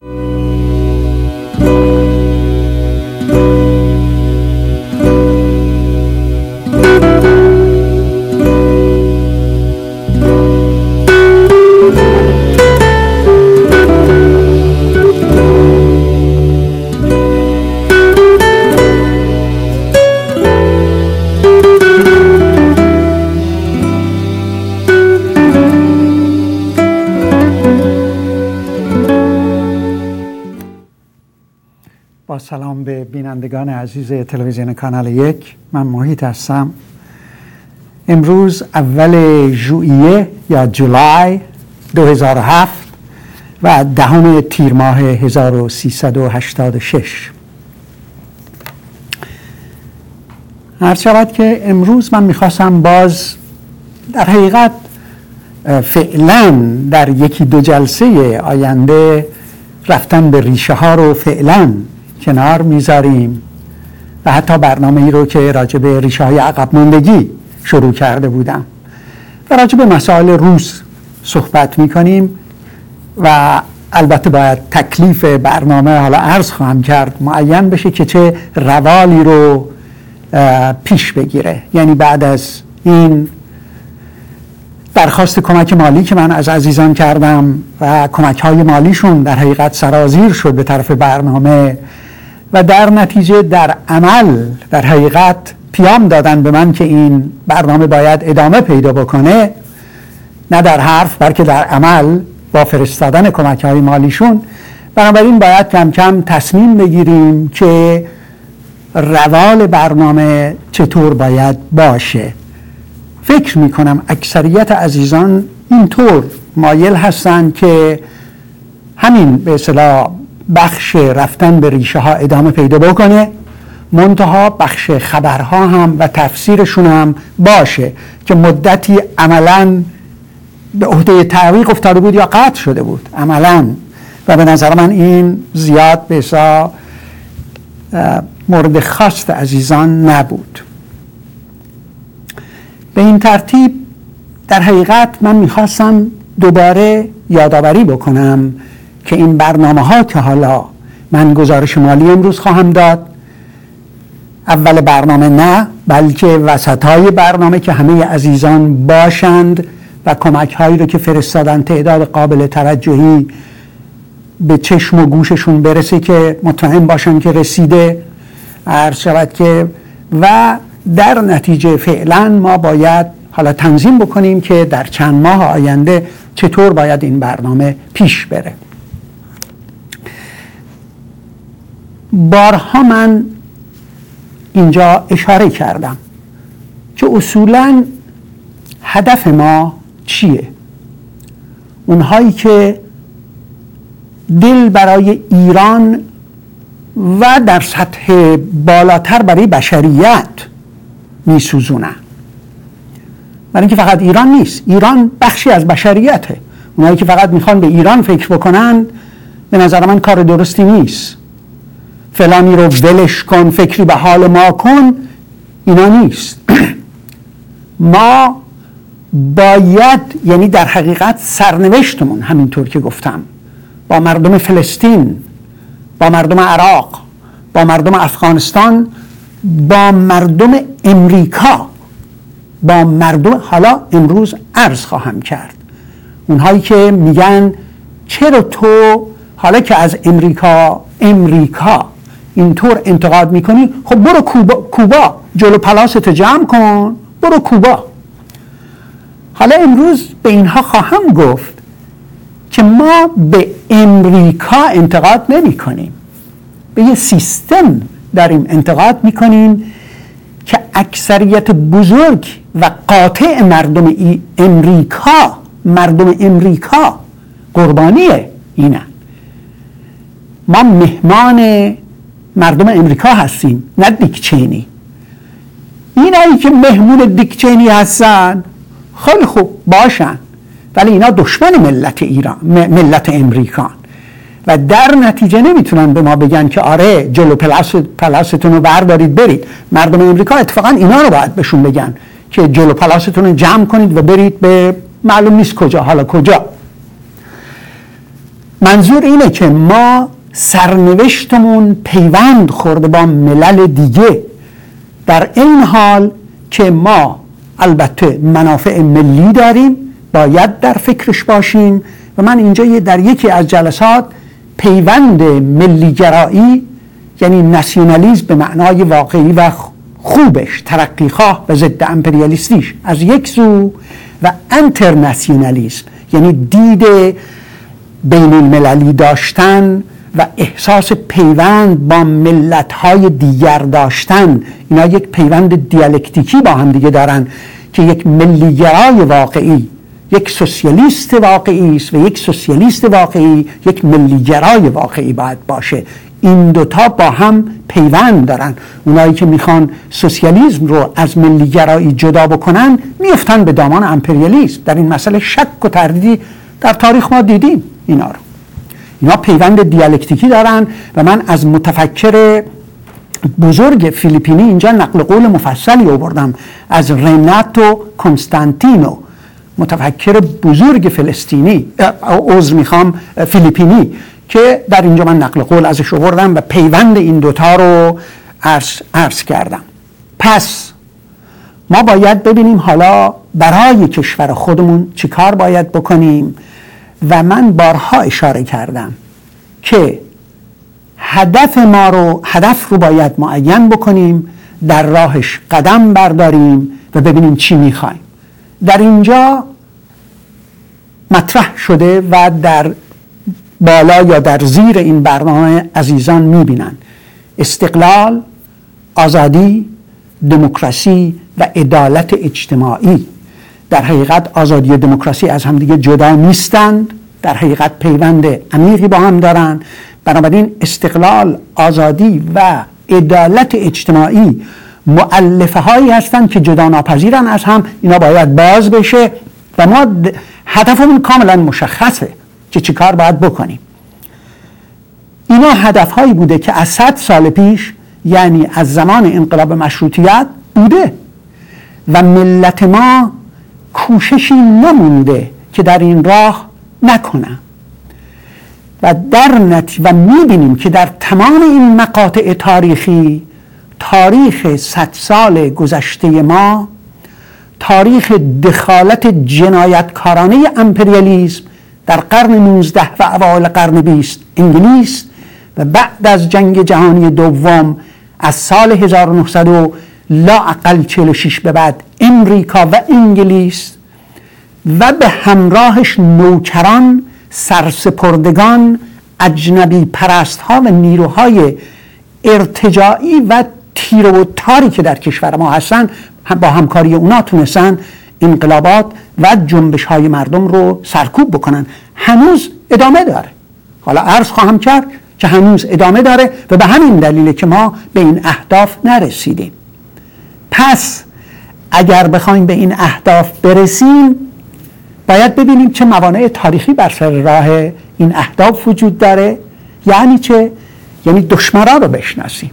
سلام به بینندگان عزیز تلویزیون کانال 1. من محیط هستم. امروز اول ژوئیه یا جولای 2007 و 10 تیر ماه 1386. عرض شود که امروز من میخواستم باز در حقیقت فعلا در یکی دو جلسه آینده رفتن به ریشه ها رو فعلا کنار میذاریم و حتی برنامه ای رو که راجع به ریشه های عقب ماندگی شروع کرده بودم و راجع به مسائل روز صحبت میکنیم و البته باید تکلیف برنامه حالا عرض خواهم کرد معین بشه که چه روالی رو پیش بگیره. یعنی بعد از این درخواست کمک مالی که من از عزیزان کردم و کمک های مالیشون در حقیقت سرازیر شد به طرف برنامه و در نتیجه در عمل در حقیقت پیام دادن به من که این برنامه باید ادامه پیدا بکنه، نه در حرف بلکه در عمل با فرستادن کمک های مالیشون. بنابراین باید کم کم تصمیم بگیریم که روال برنامه چطور باید باشه. فکر میکنم اکثریت عزیزان اینطور مایل هستند که همین به اصطلاح بخش رفتن به ریشه ها ادامه پیدا بکنه، منتها بخش خبرها هم و تفسیرشون هم باشه که مدتی عملاً به عهده تعویق افتاده بود یا قطع شده بود عملاً، و به نظر من این زیاد به اصطلاح مورد خواست عزیزان نبود. به این ترتیب در حقیقت من میخواستم دوباره یادآوری بکنم که این برنامه ها که حالا من گزارش مالی امروز خواهم داد، اول برنامه نه بلکه وسط های برنامه که همه عزیزان باشند و کمک هایی رو که فرستادن تعداد قابل توجهی به چشم و گوششون برسه که مطمئن باشن که رسیده، عرض شود که و در نتیجه فعلا ما باید حالا تنظیم بکنیم که در چند ماه آینده چطور باید این برنامه پیش بره. بارها من اینجا اشاره کردم که اصولاً هدف ما چیه؟ اونهایی که دل برای ایران و در سطح بالاتر برای بشریت میسوزونن، برای اینکه فقط ایران نیست، ایران بخشی از بشریته. اونهایی که فقط میخوان به ایران فکر بکنن به نظر من کار درستی نیست. فلانی رو ولش کن، فکری به حال ما کن، اینا نیست. ما باید یعنی در حقیقت سرنوشتمون همینطور که گفتم با مردم فلسطین، با مردم عراق، با مردم افغانستان، با مردم امریکا، با مردم حالا امروز عرض خواهم کرد اونهایی که میگن چرا تو حالا که از امریکا اینطور انتقاد میکنی، خب برو کوبا جلو پلاست جمع کن، برو کوبا. حالا امروز به اینها خواهم گفت که ما به امریکا انتقاد نمی کنیم، به یه سیستم داریم انتقاد می کنیم که اکثریت بزرگ و قاطع مردم امریکا قربانی اینن. ما مهمان مردم امریکا هستیم، نه دیک چینی. اینایی که مهمون دیک چینی هستن خیلی خوب باشن، ولی اینا دشمن ملت امریکان و در نتیجه نمیتونن به ما بگن که آره جلو پلاستون رو بردارید برید. مردم امریکا اتفاقا اینا رو باید بهشون بگن که جلو پلاستون رو جمع کنید و برید به معلوم نیست کجا. حالا کجا؟ منظور اینه که ما سرنوشتمون پیوند خورده با ملل دیگه، در این حال که ما البته منافع ملی داریم، باید در فکرش باشیم. و من اینجا در یکی از جلسات پیوند ملیگرایی، یعنی ناسیونالیسم به معنای واقعی و خوبش، ترقیخواه و ضد امپریالیستیش از یک سو، و انترناسیونالیسم یعنی دید بین المللی داشتن و احساس پیوند با ملت‌های دیگر داشتن، اینا یک پیوند دیالکتیکی با هم دیگه دارن که یک ملیگرای واقعی یک سوسیالیست واقعی است و یک سوسیالیست واقعی یک ملیگرای واقعی باید باشه. این دوتا با هم پیوند دارن. اونایی که میخوان سوسیالیسم رو از ملیگرایی جدا بکنن میفتن به دامان امپریالیسم. در این مسئله شک و تردیدی در تاریخ ما دیدیم. اینا پیوند دیالکتیکی دارن و من از متفکر بزرگ فیلیپینی اینجا نقل قول مفصلی آوردم از رناتو کنستانتینو، متفکر بزرگ فیلیپینی که در اینجا من نقل قول ازش آوردم و پیوند این دوتا رو عرض کردم. پس ما باید ببینیم حالا برای کشور خودمون چی کار باید بکنیم. و من بارها اشاره کردم که هدف رو باید معین بکنیم، در راهش قدم برداریم و ببینیم چی میخوایم. در اینجا مطرح شده و در بالا یا در زیر این برنامه عزیزان میبینن استقلال، آزادی، دموکراسی و عدالت اجتماعی. در حقیقت آزادی و دموکراسی از همدیگه جدا نیستند، در حقیقت پیوند عمیقی با هم دارن. بنابراین استقلال، آزادی و عدالت اجتماعی مؤلفه هایی هستند که جدا ناپذیرن از هم. اینا باید باز بشه و ما هدفمون کاملا مشخصه که چی کار باید بکنیم. اینا هدف هایی بوده که از 100 سال پیش، یعنی از زمان انقلاب مشروطیت بوده و ملت ما کوششی نمونده که در این راه نکنه و میبینیم که در تمام این مقاطع تاریخی، تاریخ 100 سال گذشته ما، تاریخ دخالت جنایتکارانه امپریالیسم در قرن 19 و اوایل قرن 20 انگلیس و بعد از جنگ جهانی دوم از سال 1900 لااقل 46 به بعد امریکا و انگلیس و به همراهش نوکران، سرسپردگان، اجنبی پرست ها و نیروهای ارتجاعی و تیر و تاری که در کشور ما هستن، با همکاری اونا تونستن انقلابات و جنبش های مردم رو سرکوب بکنن. هنوز ادامه داره. حالا عرض خواهم کرد که هنوز ادامه داره و به همین دلیله که ما به این اهداف نرسیدیم. پس اگر بخوایم به این اهداف برسیم باید ببینیم چه موانع تاریخی بر سر راه این اهداف وجود داره. یعنی چه؟ یعنی دشمنان رو بشناسیم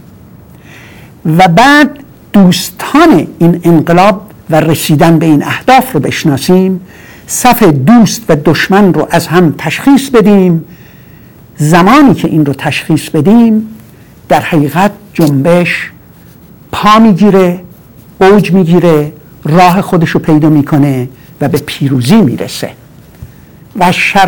و بعد دوستان این انقلاب و رسیدن به این اهداف رو بشناسیم، صف دوست و دشمن رو از هم تشخیص بدیم. زمانی که این رو تشخیص بدیم در حقیقت جنبش پا میگیره، اوج میگیره، راه خودش رو پیدا میکنه و به پیروزی میرسه. و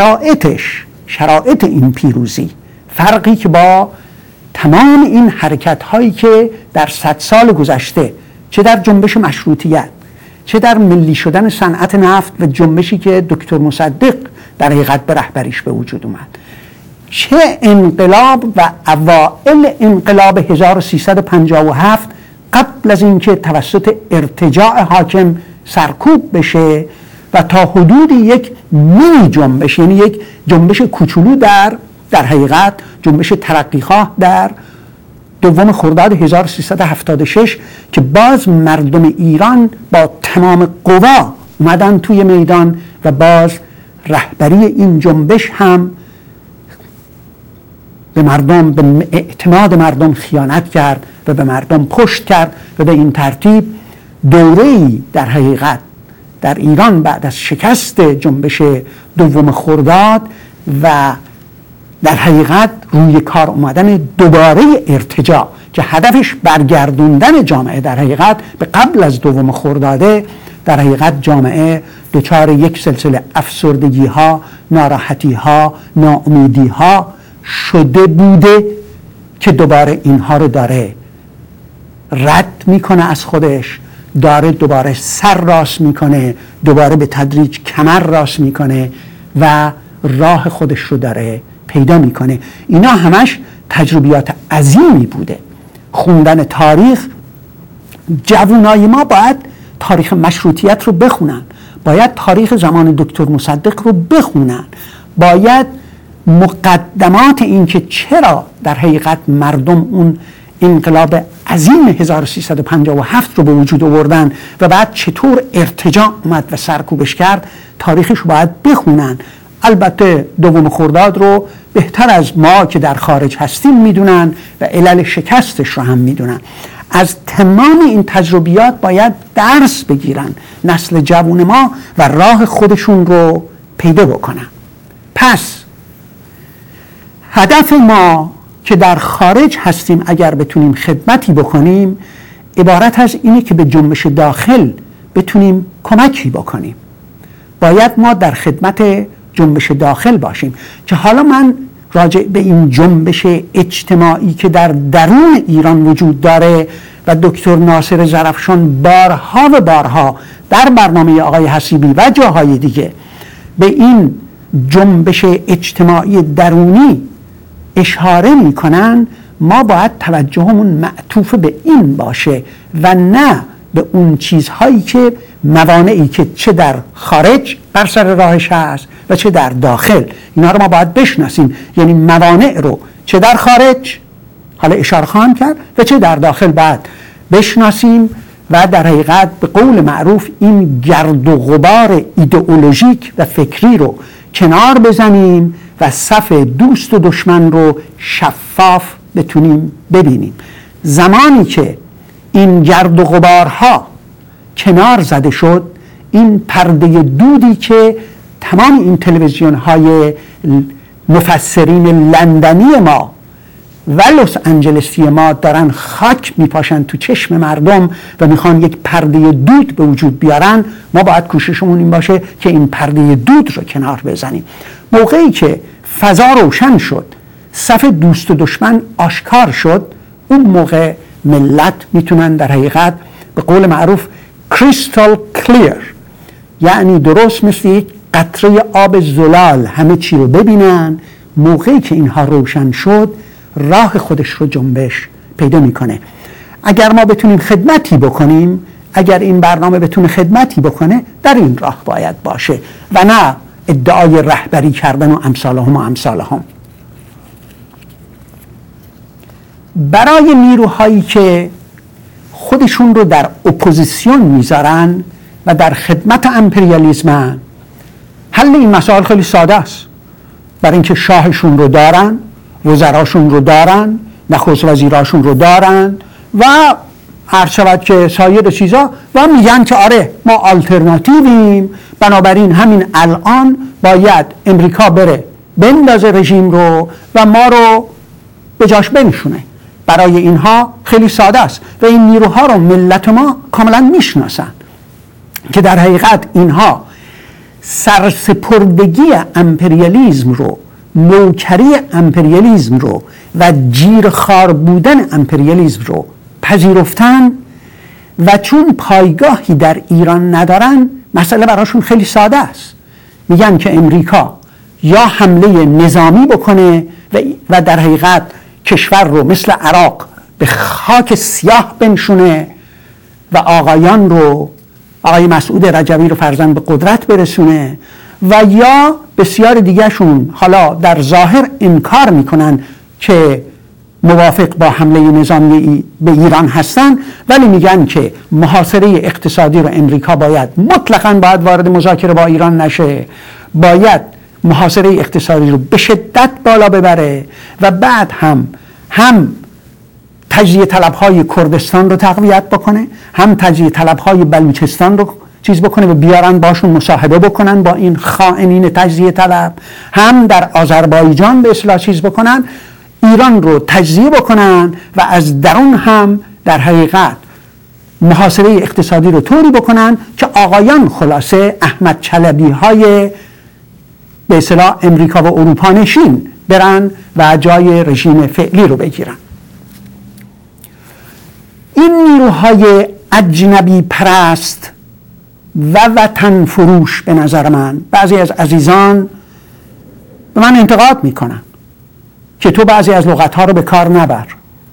شرایط این پیروزی، فرقی که با تمام این حرکت هایی که در 100 سال گذشته، چه در جنبش مشروطیت، چه در ملی شدن صنعت نفت و جنبشی که دکتر مصدق در حقیقت به رهبریش به وجود اومد، چه انقلاب و اوائل انقلاب 1357 قبل از اینکه توسط ارتجاع حاکم سرکوب بشه و تا حدود یک مینی جنبش، یعنی یک جنبش کوچولو در حقیقت جنبش ترقیخواه در دوم خرداد 1376 که باز مردم ایران با تمام قوا اومدن توی میدان و باز رهبری این جنبش هم به مردم، به اعتماد مردم خیانت کرد و به مردم پشت کرد و به این ترتیب دوره‌ای در حقیقت در ایران بعد از شکست جنبش دوم خرداد و در حقیقت روی کار اومدن دوباره ارتجاع که هدفش برگردوندن جامعه در حقیقت به قبل از 2 خرداده، در حقیقت جامعه دچار یک سلسله افسردگی ها، ناراحتی ها، ناامیدی ها شده بوده که دوباره اینها رو داره رد میکنه از خودش، داره دوباره سر راست میکنه، دوباره به تدریج کمر راست میکنه و راه خودش رو داره پیدا میکنه. اینا همش تجربیات عظیمی بوده. خوندن تاریخ، جوانای ما باید تاریخ مشروطیت رو بخونن، باید تاریخ زمان دکتر مصدق رو بخونن، باید مقدمات این که چرا در حقیقت مردم اون انقلاب عظیم 1357 رو به وجود آوردن و بعد چطور ارتجاع اومد و سرکوبش کرد، تاریخش رو باید بخونن. البته 2 خرداد رو بهتر از ما که در خارج هستیم میدونن و علل شکستش رو هم میدونن. از تمام این تجربیات باید درس بگیرن نسل جوان ما و راه خودشون رو پیدا بکنن. پس هدف ما که در خارج هستیم اگر بتونیم خدمتی بکنیم عبارت از اینه که به جنبش داخل بتونیم کمکی بکنیم. باید ما در خدمت جنبش داخل باشیم که حالا من راجع به این جنبش اجتماعی که در درون ایران وجود داره و دکتر ناصر زرافشان بارها و بارها در برنامه آقای حسیبی و جاهای دیگه به این جنبش اجتماعی درونی اشاره میکنن، ما باید توجهمون معطوف به این باشه و نه به اون چیزهایی که موانعی که چه در خارج بر سر راهش هست و چه در داخل. اینا رو ما باید بشناسیم، یعنی موانع رو چه در خارج حالا اشاره خواهم کرد و چه در داخل باید بشناسیم و در حقیقت به قول معروف این گرد و غبار ایدئولوژیک و فکری رو کنار بزنیم و صف دوست و دشمن رو شفاف بتونیم ببینیم. زمانی که این گرد و غبارها کنار زده شد، این پرده دودی که تمام این تلویزیون های مفسرین لندنی ما و لس آنجلسی ما دارن خاک میپاشن تو چشم مردم و میخوان یک پرده دود به وجود بیارن، ما باید کوششمون این باشه که این پرده دود رو کنار بزنیم. موقعی که فضا روشن شد، صف دوست و دشمن آشکار شد، اون موقع ملت میتونن در حقیقت به قول معروف کریستال کلیر، یعنی درست مثل یک قطره آب زلال همه چی رو ببینن. موقعی که اینها روشن شد، راه خودش رو جنبش پیدا میکنه. اگر ما بتونیم خدمتی بکنیم، اگر این برنامه بتونه خدمتی بکنه، در این راه باید باشه و نه ادعای رهبری کردن و امثالهم. برای نیروهایی که خودشون رو در اپوزیسیون میذارن و در خدمت امپریالیسم، حل این مسائل خیلی ساده است. برای اینکه شاهشون رو دارن، وزراشون رو دارن، نخست وزیراشون رو دارن و هر شود که سایر چیزا و میگن که آره ما آلترناتیویم، بنابراین همین الان باید امریکا بره بندازه رژیم رو و ما رو به جاش بنشونه. برای اینها خیلی ساده است و این نیروها رو ملت ما کاملا میشناسن که در حقیقت اینها سرسپردگی امپریالیزم رو، نوکری امپریالیزم رو و جیرخوار بودن امپریالیزم رو پذیرفتن و چون پایگاهی در ایران ندارن، مسئله براشون خیلی ساده است. میگن که امریکا یا حمله نظامی بکنه و در حقیقت کشور رو مثل عراق به خاک سیاه بنشونه و آقایان رو، آقای مسعود رجوی رو فرزند به قدرت برسونه، و یا بسیار دیگرشون حالا در ظاهر انکار میکنن که موافق با حمله نظامی به ایران هستن، ولی میگن که محاصره اقتصادی رو امریکا مطلقاً باید وارد مذاکره با ایران نشه، باید محاصره اقتصادی رو به شدت بالا ببره و بعد هم تجزیه طلب‌های کردستان رو تقویت بکنه، هم تجزیه طلب‌های بلوچستان رو چیز بکنه و بیارن باشون مصاحبه بکنن با این خائنین تجزیه طلب، هم در آذربایجان به اصطلاح چیز بکنن، ایران رو تجزیه بکنن و از درون هم در حقیقت محاسبه اقتصادی رو طوری بکنن که آقایان خلاصه احمد چلبی های به اصطلاح امریکا و اروپا نشین برن و جای رژیم فعلی رو بگیرن. این نیروهای اجنبی پرست و وطن فروش به نظر من، بعضی از عزیزان به من انتقاد میکنن که تو بعضی از لغتها رو به کار نبر.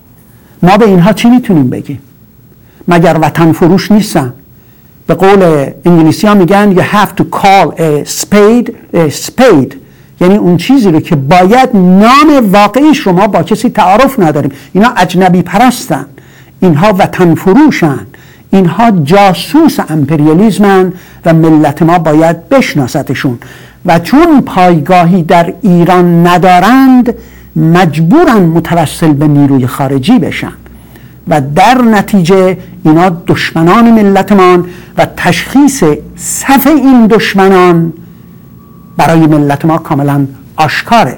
ما به اینها چی میتونیم بگیم؟ مگر وطن فروش نیستن؟ به قول انگلیسی ها میگن you have to call a spade a spade، یعنی اون چیزی رو که باید نام واقعیش رو ما با کسی تعارف نداریم. اینا اجنبی پرستن، اینها وطن فروشن، اینها جاسوس امپریالیزمن و ملت ما باید بشناستشون و چون پایگاهی در ایران ندارند مجبورن متوسل به نیروی خارجی بشن و در نتیجه اینا دشمنان ملتمان و تشخیص صف این دشمنان برای ملت ما کاملا آشکاره.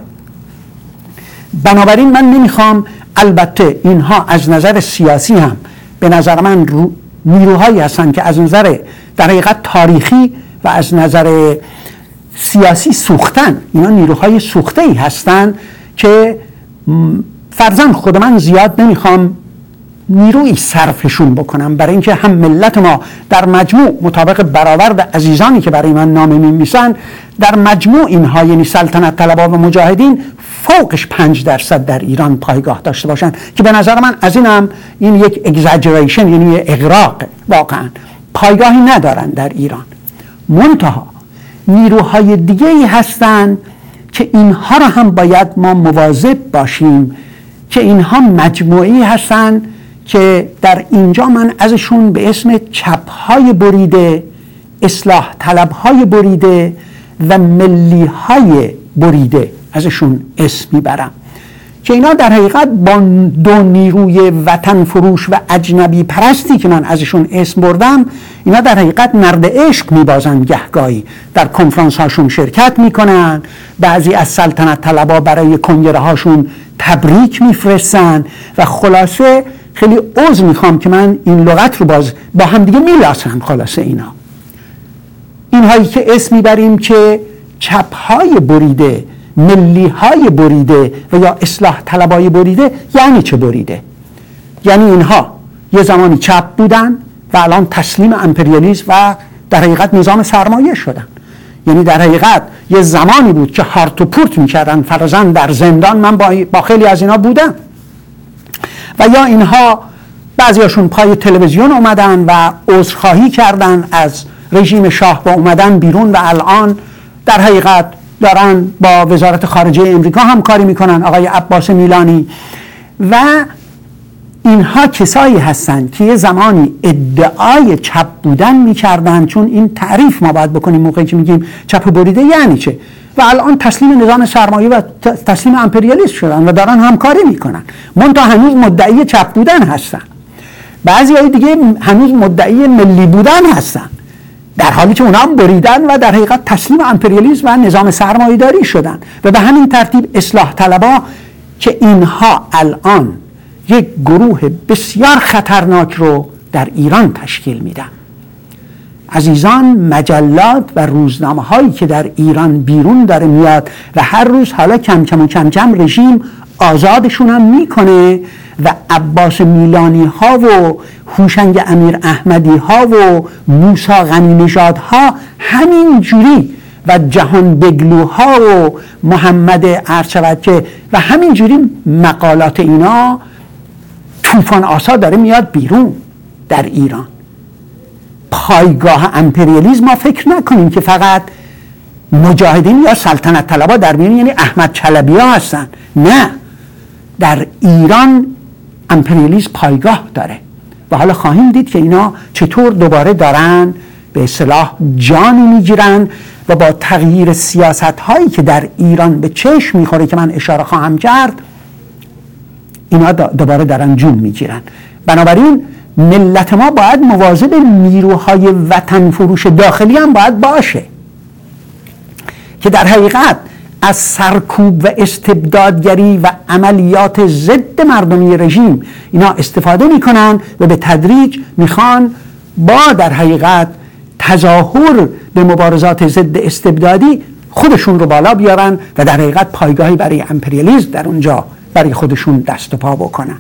بنابراین من نمیخوام، البته اینها از نظر سیاسی هم به نظر من نیروهایی هستن که از نظر در حقیقت تاریخی و از نظر سیاسی سوختن، اینا نیروهای سوخته‌ای هستن که فرضاً خود من زیاد نمیخوام نیروی صرفشون بکنم، برای اینکه هم ملت ما در مجموع مطابق برآورد عزیزانی که برای من نامه می‌نویسن در مجموع اینها، یعنی سلطنت طلبها و مجاهدین، فوقش 5% در ایران پایگاه داشته باشن که به نظر من از این یک اگزاجریشن، یعنی اغراق، واقعا پایگاهی ندارن در ایران. منتها نیروهای دیگه‌ای هستن که اینها را هم باید ما مواظب باشیم که اینها مجموعی هستن که در اینجا من ازشون به اسم چپ‌های بریده، اصلاح طلب‌های بریده و ملی‌های بریده ازشون اسم میبرم که اینا در حقیقت با دو نیروی وطن فروش و اجنبی پرستی که من ازشون اسم بردم، اینا در حقیقت نرد عشق میبازن، گهگاهی در کنفرانس هاشون شرکت میکنن، بعضی از سلطنت طلبا برای کنگره هاشون تبریک میفرستن و خلاصه خیلی عذر میخوام که من این لغت رو با هم دیگه میلاسم. خلاصه اینهایی که اسم میبریم که چپ‌های بریده، ملی‌های بریده و یا اصلاح طلبای بریده، یعنی چه بریده؟ یعنی اینها یه زمانی چپ بودن و الان تسلیم امپریالیسم و در حقیقت نظام سرمایه شدن. یعنی در حقیقت یه زمانی بود که هارت و پورت میکردن، فرضاً در زندان من با خیلی از اینا بودم، و یا اینها بعضیاشون پای تلویزیون اومدن و عذرخواهی کردن از رژیم شاه و اومدن بیرون و الان در حقیقت دارن با وزارت خارجه امریکا همکاری میکنن، آقای عباس میلانی. و اینها کسایی هستن که یه زمانی ادعای چپ بودن میکردن، چون این تعریف ما باید بکنیم موقعی که میگیم چپ بریده یعنی چه، و الان تسلیم نظام سرمایه و تسلیم امپریالیسم شدن و دارن همکاری میکنن، منتها هنوز مدعی چپ بودن هستن. بعضیای دیگه هنوز مدعی ملی بودن هستن، در حالی که اونا هم بریدن و در حقیقت تسلیم امپریالیسم و نظام سرمایه‌داری شدن. و به همین ترتیب اصلاح طلبها که اینها الان یک گروه بسیار خطرناک رو در ایران تشکیل میدن. عزیزان، مجلات و روزنامه هایی که در ایران بیرون داره میاد و هر روز حالا کم کم رژیم آزادشون هم میکنه و عباس میلانی ها و هوشنگ امیر احمدی ها و موسی غنی نژاد ها همین جوری و جهان بگلوها و محمد ارچوکه و همین جوری مقالات اینا طوفان آسا داره میاد بیرون در ایران. پایگاه امپریالیسم ما فکر نکنیم که فقط مجاهدین یا سلطنت طلبها در میان یعنی احمد چلبی ها هستن. نه، در ایران امپریالیسم پایگاه داره و حالا خواهیم دید که اینا چطور دوباره دارن به اصطلاح جانی میگیرن و با تغییر سیاست هایی که در ایران به چشم میخوره که من اشاره خواهم کرد، اینا دوباره دارن جون میگیرن. بنابراین ملت ما باید مواظب نیروهای وطن فروش داخلی هم باید باشه که در حقیقت از سرکوب و استبدادگری و عملیات ضد مردمی رژیم اینا استفاده میکنن و به تدریج میخوان با در حقیقت تظاهر به مبارزات ضد استبدادی خودشون رو بالا بیارن و در حقیقت پایگاهی برای امپریالیسم در اونجا برای خودشون دست و پا بکنن.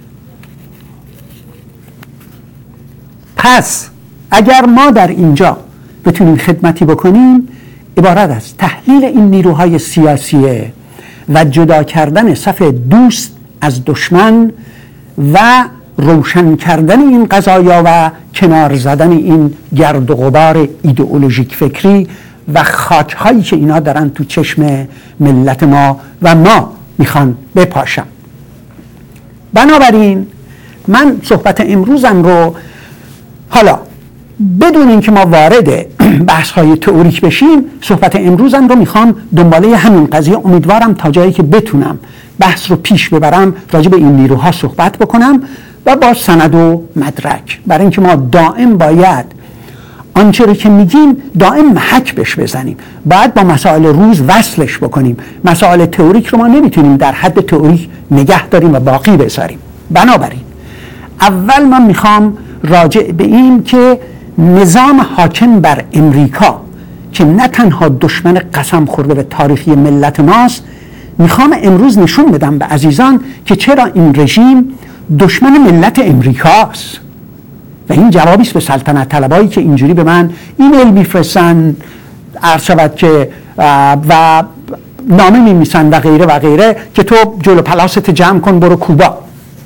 پس اگر ما در اینجا بتونیم خدمتی بکنیم، عبارت از تحلیل این نیروهای سیاسیه و جدا کردن صف دوست از دشمن و روشن کردن این قضایا و کنار زدن این گرد و غبار ایدئولوژیک فکری و خاکهایی که اینا دارن تو چشم ملت ما و ما میخوان بپاشن. بنابراین من صحبت امروزم رو حالا بدون اینکه ما وارد بحث‌های تئوریک بشیم، صحبت امروزم رو میخوام دنباله همین قضیه، امیدوارم تا جایی که بتونم بحث رو پیش ببرم راجع به این نیروها صحبت بکنم و با سند و مدرک، برای اینکه ما دائم باید آنچه رو که میگیم دائم محک بش بزنیم، باید با مسائل روز وصلش بکنیم. مسائل تئوریک رو ما نمیتونیم در حد تئوریک نگه داریم و باقی بذاریم. بنابراین اول من میخوام راجع به این که نظام حاکم بر امریکا که نه تنها دشمن قسم خورده به تاریخی ملت ماست، میخوام امروز نشون بدم به عزیزان که چرا این رژیم دشمن ملت امریکاست. و این جوابیست به سلطنت طلبایی که اینجوری به من ایمیل میفرستن، عرض شود که و نامه میمیسن و غیره و غیره که تو جلو پلاست جمع کن برو کوبا.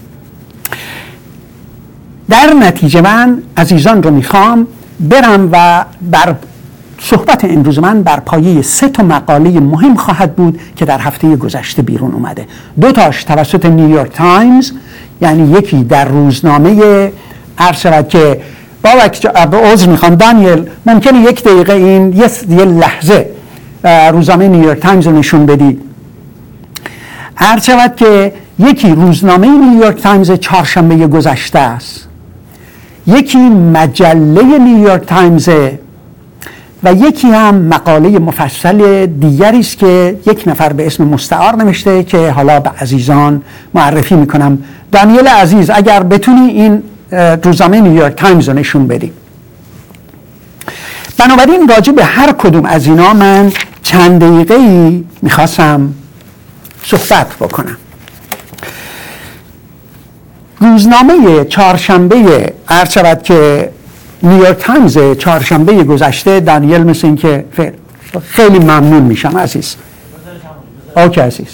در نتیجه من عزیزان رو میخوام برم و بر صحبت امروز من بر پایه 3 مقاله مهم خواهد بود که در هفته گذشته بیرون اومده. 2 تاش توسط نیویورک تایمز، یعنی یکی در روزنامه عرض شود که با عذر میخوام دانیل، ممکنه 1 دقیقه این یه لحظه روزنامه نیویورک تایمز رو نشون بدی. عرض شود که یکی روزنامه نیویورک تایمز چهارشنبه گذشته است، یکی مجله نیویورک تایمز و یکی هم مقاله مفصل دیگری است که یک نفر به اسم مستعار نوشته که حالا به عزیزان معرفی میکنم. دانیل عزیز اگر بتونی این روزنامه نیویورک تایمز رو نشون بدی. بنابراین راجع به هر کدوم از اینا من چند دقیقه‌ای میخواستم صحبت بکنم. روزنامه چهارشنبه عرض شود که نیویورک تایمز چهارشنبه گذشته، دانیل مثل این که خیلی ممنون میشم عزیز. اوکی عزیز.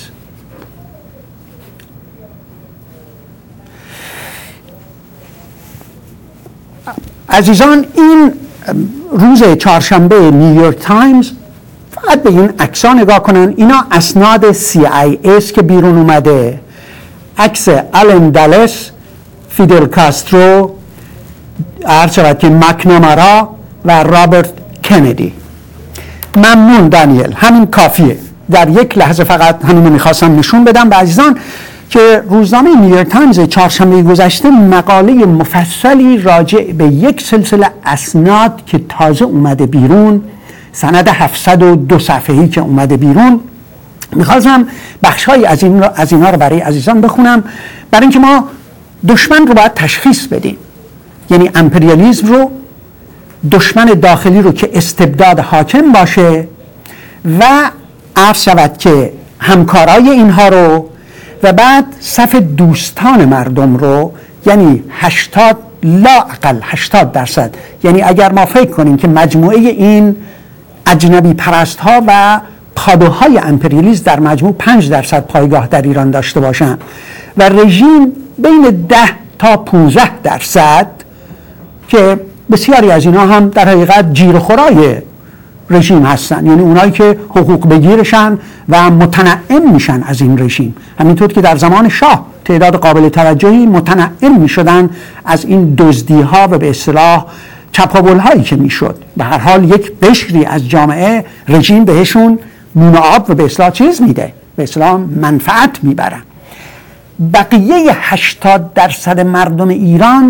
عزیزان این روز چهارشنبه نیویورک تایمز فقط به این عکس‌ها نگاه کنن. اینا اسناد CIA است که بیرون اومده. عکس آلن دالس، فیدل کاسترو، عرض شود که مکنامارا و رابرت کندی. ممنون دانیل، همین کافیه. در یک لحظه فقط همین میخواستم نشون بدم به عزیزان که روزنامه نیویورک تایمز چهارشنبه گذشته مقاله مفصلی راجع به یک سلسله اسناد که تازه اومده بیرون، سند 702 صفحه‌ای که اومده بیرون، میخواستم بخش‌های از اینا رو برای عزیزان بخونم، برای اینکه ما دشمن رو باید تشخیص بدیم. یعنی امپریالیسم رو، دشمن داخلی رو که استبداد حاکم باشه و عرض شود که همکارای اینها رو، و بعد صف دوستان مردم رو، یعنی 80 لااقل 80%. یعنی اگر ما فکر کنیم که مجموعه این اجنبی پرست ها و پادوهای امپریالیسم در مجموع 5% پایگاه در ایران داشته باشن و رژیم بین 10 تا 15% که بسیاری از اینا هم در حقیقت جیر و خورای رژیم هستن، یعنی اونایی که حقوق بگیرشن و متنعم میشن از این رژیم، همینطور که در زمان شاه تعداد قابل توجهی متنعم میشدن از این دزدی ها و به اصطلاح چپاول هایی که میشد. به هر حال یک قشری از جامعه رژیم بهشون نون و آب و به اصطلاح چیز میده، به اصطلاح منفعت میبرن. بقیه 80% مردم ایران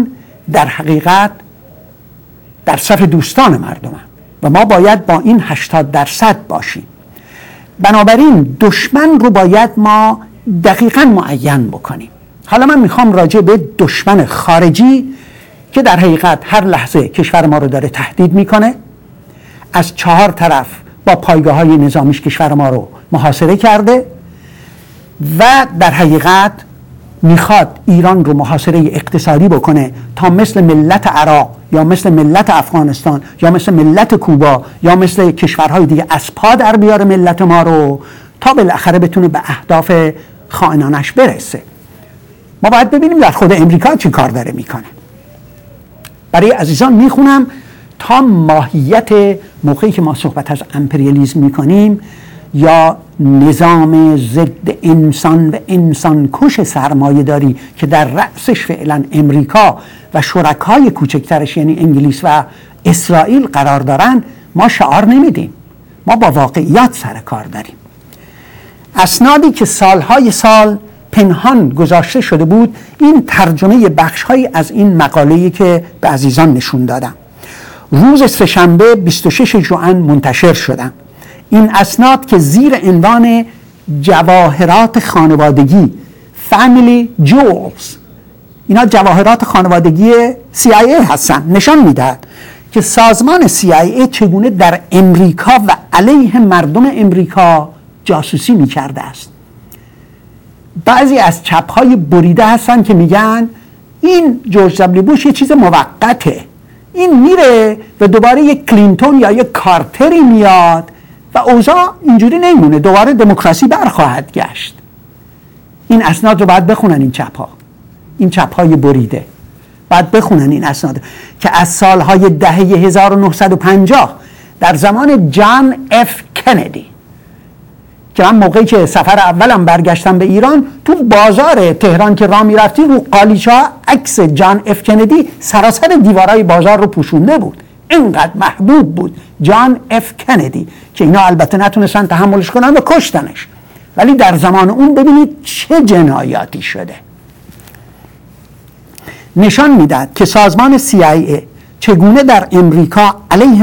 در حقیقت در صف دوستان مردمن و ما باید با این 80% باشیم. بنابراین دشمن رو باید ما دقیقاً معین بکنیم. حالا من میخوام راجع به دشمن خارجی که در حقیقت هر لحظه کشور ما رو داره تهدید میکنه، از 4 طرف با پایگاه‌های نظامیش کشور ما رو محاصره کرده و در حقیقت میخواد ایران رو محاصره اقتصادی بکنه تا مثل ملت عراق یا مثل ملت افغانستان یا مثل ملت کوبا یا مثل کشورهای دیگه از پا در بیاره ملت ما رو تا بالاخره بتونه به اهداف خائنانش برسه. ما باید ببینیم در خود امریکا چی کار داره میکنه. برای عزیزان میخونم تا ماهیت موقعی که ما صحبت از امپریالیسم میکنیم یا نظام ضد انسان و انسان کش سرمایه داری که در رأسش فعلا امریکا و شرکای کوچکترش یعنی انگلیس و اسرائیل قرار دارن، ما شعار نمیدیم، ما با واقعیات سر کار داریم. اسنادی که سالهای سال پنهان گذاشته شده بود، این ترجمه بخش‌هایی از این مقاله‌ای که به عزیزان نشون دادم روز سه‌شنبه 26 ژوئن منتشر شدن. این اسناد که زیر عنوان جواهرات خانوادگی Family Jewels، اینا جواهرات خانوادگی CIA هستن، نشان میدهد که سازمان CIA چگونه در امریکا و علیه مردم امریکا جاسوسی میکرده است. بعضی از چپ‌های بریده هستن که میگن این جورج دبلیو بوش یه چیز موقته، این میره و دوباره یک کلینتون یا یک کارتری میاد و اوضاع اینجوری نمیمونه، دوباره دموکراسی برخواهد گشت. این اسناد رو باید بخونن این چپ‌های بریده باید بخونن این اسناد که از سالهای دهه 1950 در زمان جان اف کندی که من موقعی که سفر اولم برگشتم به ایران، تو بازار تهران که راه میرفتی رو قالیچه‌ها عکس جان اف کندی سراسر دیوارای بازار رو پوشونده بود، اینقدر محبوب بود جان اف کندی که اینا البته نتونستن تحملش کنن و کشتنش، ولی در زمان اون ببینید چه جنایاتی شده. نشان میداد که سازمان CIA چگونه در امریکا علیه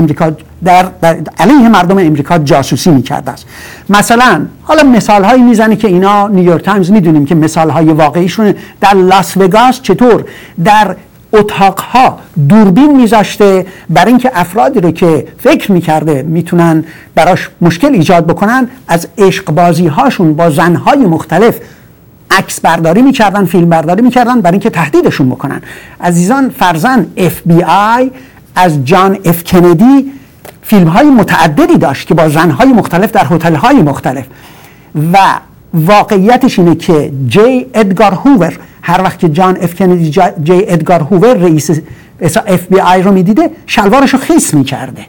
مردم امریکا جاسوسی میکرده است. مثلا حالا مثال هایی میزنه که اینا نیویورک تایمز میدونیم که مثال های واقعیشونه. در لاس وگاس چطور در اتاقها دوربین میذاشته برای اینکه افرادی رو که فکر میکرده میتونن براش مشکل ایجاد بکنن از عشق بازی هاشون با زنهای مختلف عکس برداری میکردن، فیلم برداری میکردن برای اینکه تهدیدشون بکنن. عزیزان فرزن FBI از جان اف کندی فیلم های متعددی داشت که با زنهای مختلف در هتل های مختلف و واقعیتش اینه که جی ادگار هوور هر وقت که جان اف کندی جی ادگار هوور رئیس FBI رو میدیده شلوارش رو خیس میکرده.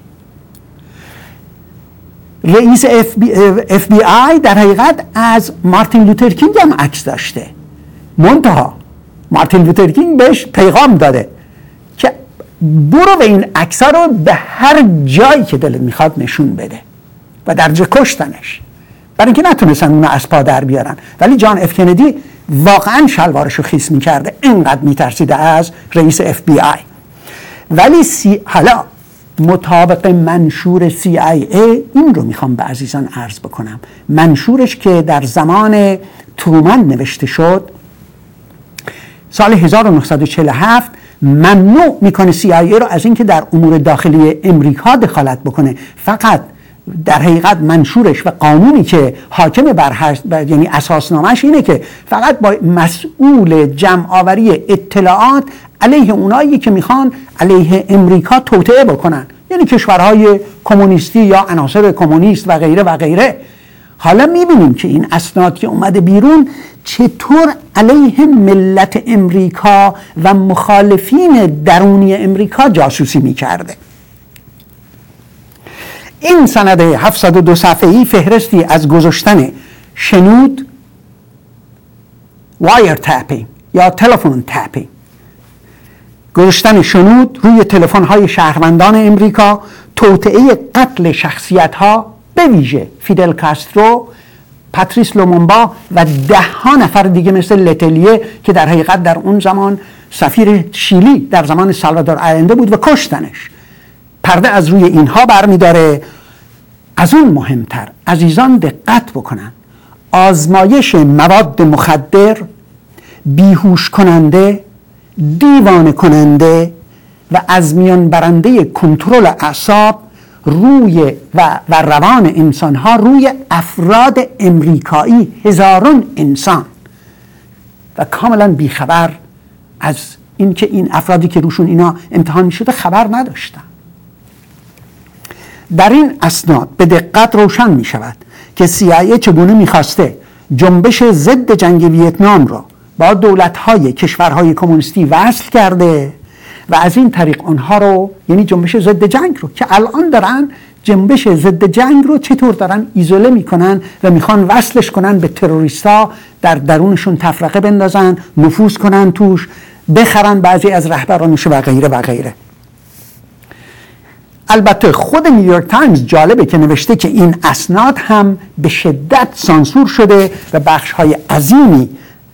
رئیس FBI در حقیقت از مارتین لوتر کینگ هم عکس داشته، منتها مارتین لوتر کینگ بهش پیغام داده که برو و این عکس‌ها رو به هر جایی که دلت میخواد نشون بده و درجه کشتنش برای اینکه نتونستن اونو از پا در بیارن. ولی جان اف کندی واقعا شلوارش رو خیس میکرده، اینقدر میترسیده از رئیس FBI. ولی حالا مطابق منشور CIA این رو میخوام به عزیزان عرض بکنم. منشورش که در زمان ترومن نوشته شد سال 1947 ممنوع میکنه CIA رو از اینکه در امور داخلی امریکا دخالت بکنه. فقط در حقیقت منشورش و قانونی که حاکم بر یعنی اساسنامه‌اش اینه که فقط با مسئول جمع آوری اطلاعات علیه اونایی که میخوان علیه امریکا توطئه بکنن، یعنی کشورهای کمونیستی یا عناصر کمونیست و غیره و غیره. حالا میبینیم که این اسناد که اومده بیرون چطور علیه ملت امریکا و مخالفین درونی امریکا جاسوسی میکرده. این سند 702 صفحه‌ای فهرستی از گذاشتن شنود، وایر تپینگ یا تلفن تپینگ، گذاشتن شنود روی تلفن‌های شهروندان امریکا، توطئه قتل شخصیت‌ها به ویژه فیدل کاسترو، پاتریس لومونبا و 10 نفر دیگه مثل لتلیه که در حقیقت در اون زمان سفیر شیلی در زمان سالوادور آلنده بود و کشتنش. پرده از روی اینها برمیداره. از اون مهمتر عزیزان دقت بکنن، آزمایش مواد مخدر، بیهوش کننده، دیوانه کننده و از میان برنده کنترل اعصاب روی و روان انسانها روی افراد امریکایی، هزاران انسان، و کاملا بیخبر از اینکه این افرادی که روشون اینا امتحان شده خبر نداشتن. در این اسناد به دقت روشن می شود که CIA چگونه میخواسته جنبش ضد جنگ ویتنام را با دولت‌های کشورهای کمونیستی وصل کرده و از این طریق آنها رو، یعنی جنبش ضد جنگ رو که الان دارن جنبش ضد جنگ رو چطور دارن ایزوله میکنن و میخوان وصلش کنن به تروریستا، در درونشون تفرقه بندازن، نفوذ کنن توش، بخرن بعضی از رهبرانش و غیره و غیره. البته خود نیویورک تایمز جالبه که نوشته که این اسناد هم به شدت سانسور شده و بخش‌های عظیمی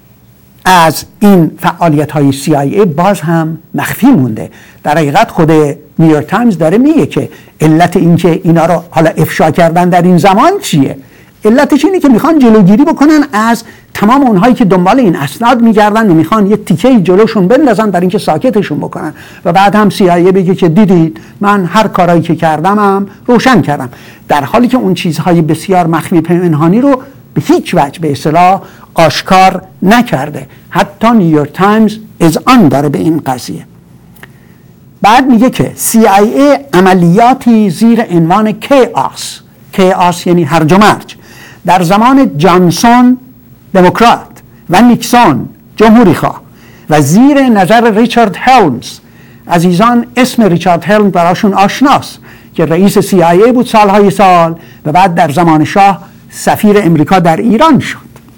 از این فعالیت‌های CIA باز هم مخفی مونده. در حقیقت خود نیویورک تایمز داره میگه که علت این که اینا رو حالا افشا کردن در این زمان چیه؟ علتش اینه که میخوان جلوگیری بکنن از تمام اونهایی که دنبال این اسناد میگردن و میخوان یه تیکه جلوشون بندازن برای اینکه ساکتشون بکنن و بعد هم CIA بگه که دیدید من هر کارایی که کردمم روشن کردم، در حالی که اون چیزهای بسیار مخفی پنهانی رو به هیچ وجه به اصطلاح آشکار نکرده. حتی نیویورک تایمز اذعان داره به این قضیه. بعد میگه که CIA عملیاتی زیر عنوان کیاس یعنی هرج و مرج در زمان جانسون دموکرات و نیکسون جمهوری خواه و زیر نظر ریچارد هلمز، عزیزان اسم ریچارد هلمز براشون آشناست که رئیس CIA بود سالهای سال و بعد در زمان شاه سفیر امریکا در ایران شد،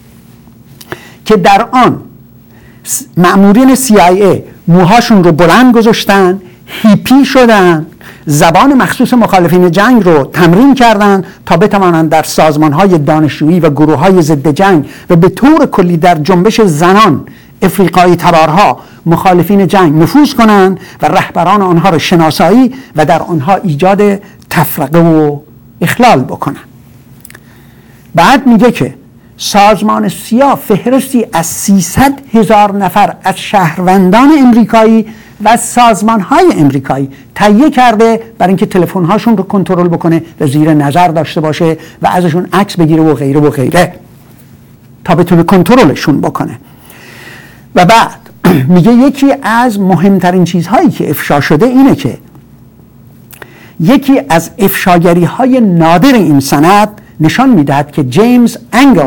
که در آن مأمورین CIA موهاشون رو بلند گذاشتن، هیپی شدن، زبان مخصوص مخالفین جنگ رو تمرین کردن تا بتوانند در سازمان‌های دانشجویی و گروه‌های ضد جنگ و به طور کلی در جنبش زنان افریقایی تبارها مخالفین جنگ نفوذ کنند و رهبران آنها را شناسایی و در آنها ایجاد تفرقه و اخلال بکنند. بعد میگه که سازمان سیا فهرستی از 300,000 نفر از شهروندان امریکایی و سازمان‌های امریکایی تهیه کرده برای اینکه تلفن‌هاشون رو کنترل بکنه و زیر نظر داشته باشه و ازشون عکس بگیره و غیره و غیره تا بتونه کنترلشون بکنه. و بعد میگه یکی از مهمترین چیزهایی که افشا شده اینه که یکی از افشاگری‌های نادر این سند نشان میدهد که جیمز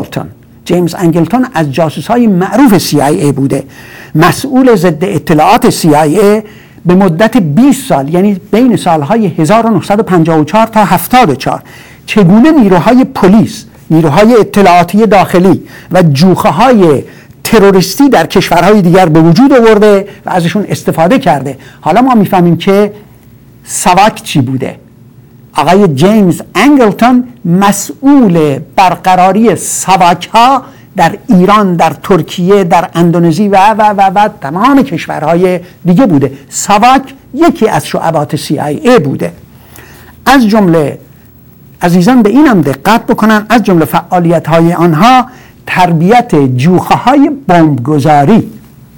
انگلتون از جاسوس‌های معروف CIA بوده، مسئول ضد اطلاعات CIA به مدت 20 سال، یعنی بین سالهای 1954 تا 74 چگونه نیروهای پلیس، نیروهای اطلاعاتی داخلی و جوخه‌های تروریستی در کشورهای دیگر به وجود آورده و ازشون استفاده کرده. حالا ما میفهمیم که ساواک چی بوده. آقای جیمز انگلتون مسئول برقراری ساواک ها در ایران، در ترکیه، در اندونزی و تمام کشورهای دیگه بوده. ساواک یکی از شعبات CIA بوده. از جمله عزیزان به اینم دقت بکنن، از جمله فعالیت های آنها تربیت جوخه های بمبگذاری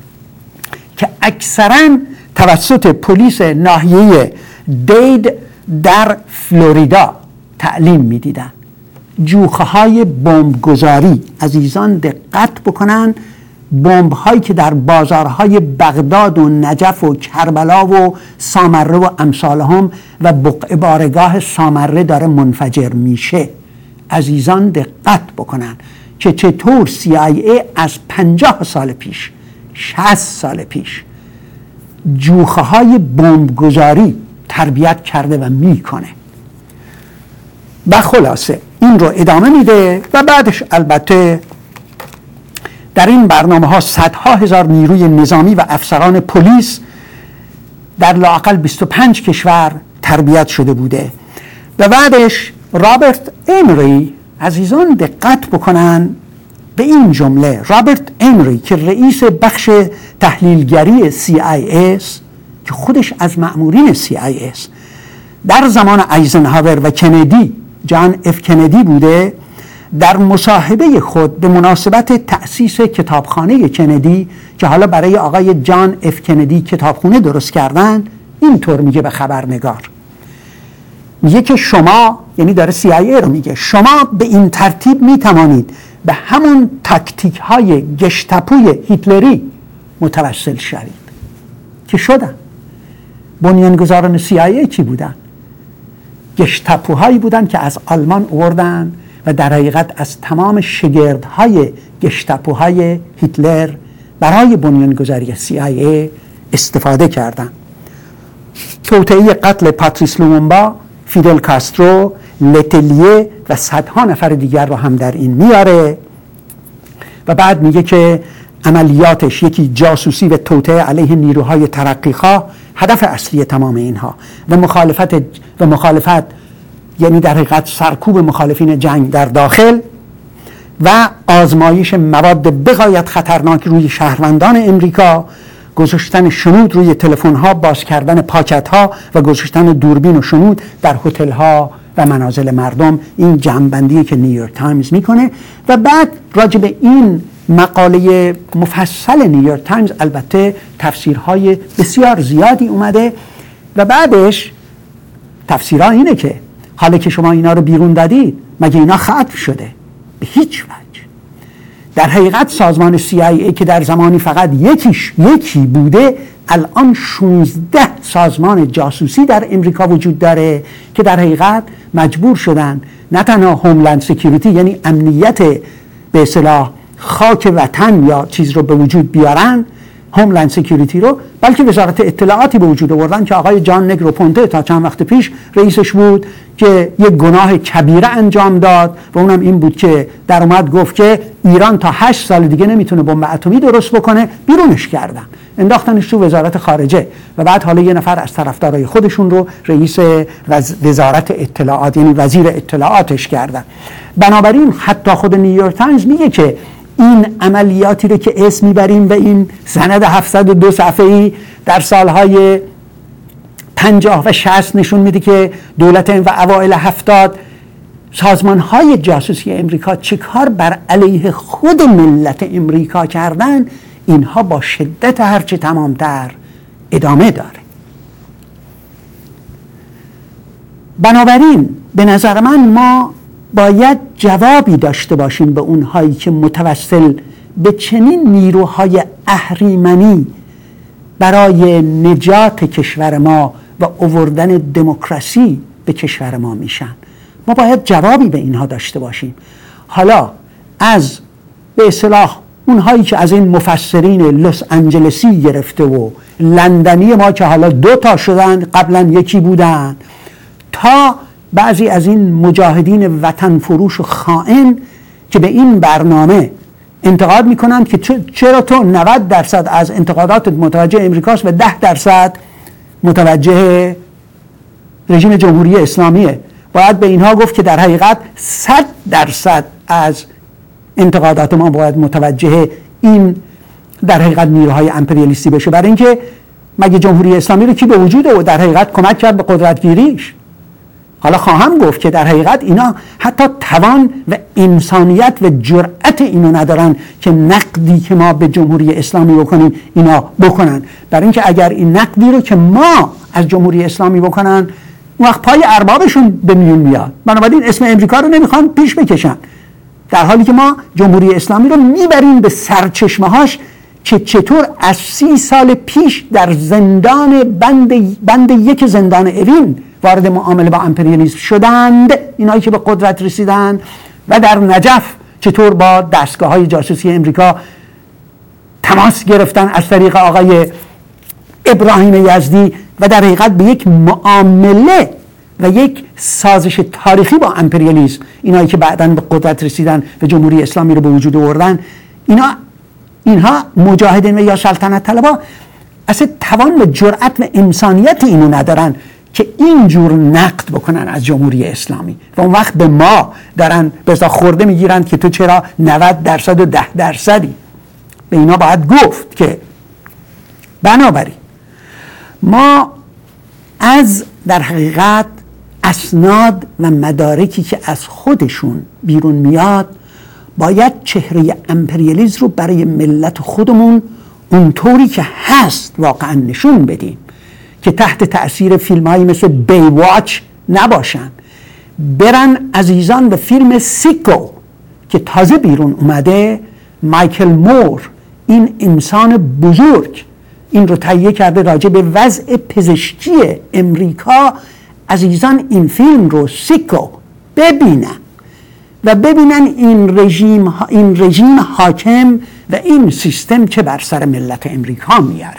که اکثرا توسط پلیس ناحیه دید در فلوریدا تعلیم میدیدن. جوخه های بمبگذاری، عزیزان دقت بکنن، بمب هایی که در بازارهای بغداد و نجف و کربلا و سامره و امثالهم و بقع بارگاه سامره داره منفجر میشه. عزیزان دقت بکنن که چطور CIA از 50 سال پیش، 60 سال پیش جوخه های بمبگذاری تربیت کرده و میکنه. و خلاصه این رو ادامه میده و بعدش البته در این برنامه ها صدها هزار نیروی نظامی و افسران پلیس در لااقل 25 کشور تربیت شده بوده. و بعدش رابرت ایمری، عزیزان دقت بکنن، به این جمله رابرت امری که رئیس بخش تحلیلگری CIS که خودش از مأمورین CIS در زمان ایزنهاور و کندی، جان اف کندی بوده، در مصاحبه خود به مناسبت تأسیس کتابخانه کندی که حالا برای آقای جان اف کندی کتابخونه درست کردن، اینطور میگه به خبرنگار، میگه که شما، یعنی داره CIA رو میگه، شما به این ترتیب میتوانید به همون تاکتیک های گشتاپوی هیتلری متوسل شوید که شدن. بنیانگذاران CIA چی بودن؟ گشتاپوهایی بودن که از آلمان آوردن و در حقیقت از تمام شگردهای گشتاپوهای هیتلر برای بنیانگذاری CIA استفاده کردن. توطئه قتل پاتریس لومونبا، فیدل کاسترو، لتلیه و صدها نفر دیگر رو هم در این میاره و بعد میگه که عملیاتش یکی جاسوسی و توطئه علیه نیروهای ترقیخواه هدف اصلی تمام اینها و مخالفت یعنی در حقیقت سرکوب مخالفین جنگ در داخل و آزمایش مواد بغایت خطرناک روی شهروندان امریکا، گذاشتن شنود روی تلفن‌ها، باز کردن پاکت‌ها و گذاشتن دوربین و شنود در هتل‌ها و منازل مردم. این جمع‌بندی که نیویورک تایمز میکنه و بعد راجع به این مقاله مفصل نیویورک تایمز البته تفسیرهای بسیار زیادی اومده و بعدش تفسیرها اینه که حالا که شما اینا رو بیرون دادید مگه اینا ختم شده؟ به هیچ وجه. در حقیقت سازمان CIA که در زمانی فقط یکی بوده، الان 16 سازمان جاسوسی در امریکا وجود داره که در حقیقت مجبور شدن نه تنها هوملند سکیوریتی یعنی امنیت به اصطلاح خاک وطن یا چیز رو به وجود بیارن، هوملند سکیوریتی رو، بلکه وزارت اطلاعاتی به وجود آوردن که آقای جان نگروپونته تا چند وقت پیش رئیسش بود که یک گناه کبیره انجام داد و اونم این بود که در اومد گفت که ایران تا 8 سال دیگه نمیتونه بمب اتمی درست بکنه. بیرونش کردن، انداختنش تو وزارت خارجه و بعد حالا یه نفر از طرفدارای خودشون رو رئیس وزارت اطلاعات یعنی وزیر اطلاعاتش کردن. بنابراین حتی خود نیویورک تایمز میگه که این عملیاتی رو که اسم میبریم و این سند 702 صفحه‌ای در سالهای 50 و 60 نشون میده که دولت و اوایل 70 سازمانهای جاسوسی امریکا چه کار بر علیه خود ملت امریکا کردن، اینها با شدت هرچه تمامتر ادامه داره. بنابراین به نظر ما باید جوابی داشته باشیم به اونهایی که متوسل به چنین نیروهای اهریمنی برای نجات کشور ما و آوردن دموکراسی به کشور ما میشن. ما باید جوابی به اینها داشته باشیم. حالا از به اصطلاح اونهایی که از این مفسرین لس آنجلسی گرفته و لندنی ما که حالا 2 تا شدن، قبلا یکی بودن، تا بعضی از این مجاهدین وطن فروش و خائن که به این برنامه انتقاد میکنند که چرا تو 90% از انتقادات متوجه امریکاست و 10% متوجه رژیم جمهوری اسلامیه. باید به اینها گفت که در حقیقت 100% از انتقادات ما باید متوجه این در حقیقت نیروهای امپریالیستی بشه، برای اینکه مگه جمهوری اسلامی رو کی به وجوده و در حقیقت کمک کرد به قدرتگیریش؟ حالا خواهم گفت که در حقیقت اینا حتی توان و انسانیت و جرأت اینو ندارن که نقدی که ما به جمهوری اسلامی بکنیم اینا بکنن، برای اینکه اگر این نقدی رو که ما از جمهوری اسلامی بکنن اون وقت پای اربابشون به میون میاد. بنابراین اسم امریکا رو نمیخوان پیش بکشن، در حالی که ما جمهوری اسلامی رو میبریم به سرچشمه هاش که چطور از 30 سال پیش در زندان بند یک زندان اوین وارد معامله با امپریالیسم شدند، اینایی که به قدرت رسیدند، و در نجف چطور با دستگاه‌های جاسوسی امریکا تماس گرفتن از طریق آقای ابراهیم یزدی و در حقیقت به یک معامله و یک سازش تاریخی با امپریالیسم، اینایی که بعداً به قدرت رسیدن و جمهوری اسلامی رو به وجود آوردن، اینها مجاهدین و یا سلطنت طلبا اصلا توان و جرأت و انسانیت اینو ندارن که اینجور نقد بکنن از جمهوری اسلامی و اون وقت به ما دارن بزا خورده میگیرن که تو چرا 90% و 10%. به اینا باید گفت که بنابراین ما از در حقیقت اسناد و مدارکی که از خودشون بیرون میاد باید چهره امپریالیسم رو برای ملت خودمون اونطوری که هست واقعا نشون بدیم که تحت تأثیر فیلم‌هایی مثل بیواچ نباشن. برن عزیزان به فیلم سیکو که تازه بیرون اومده، مایکل مور این انسان بزرگ این رو تهیه کرده راجع به وضع پزشکی امریکا. عزیزان این فیلم رو سیکو ببینن و ببینن این رژیم حاکم و این سیستم که بر سر ملت امریکا میاره.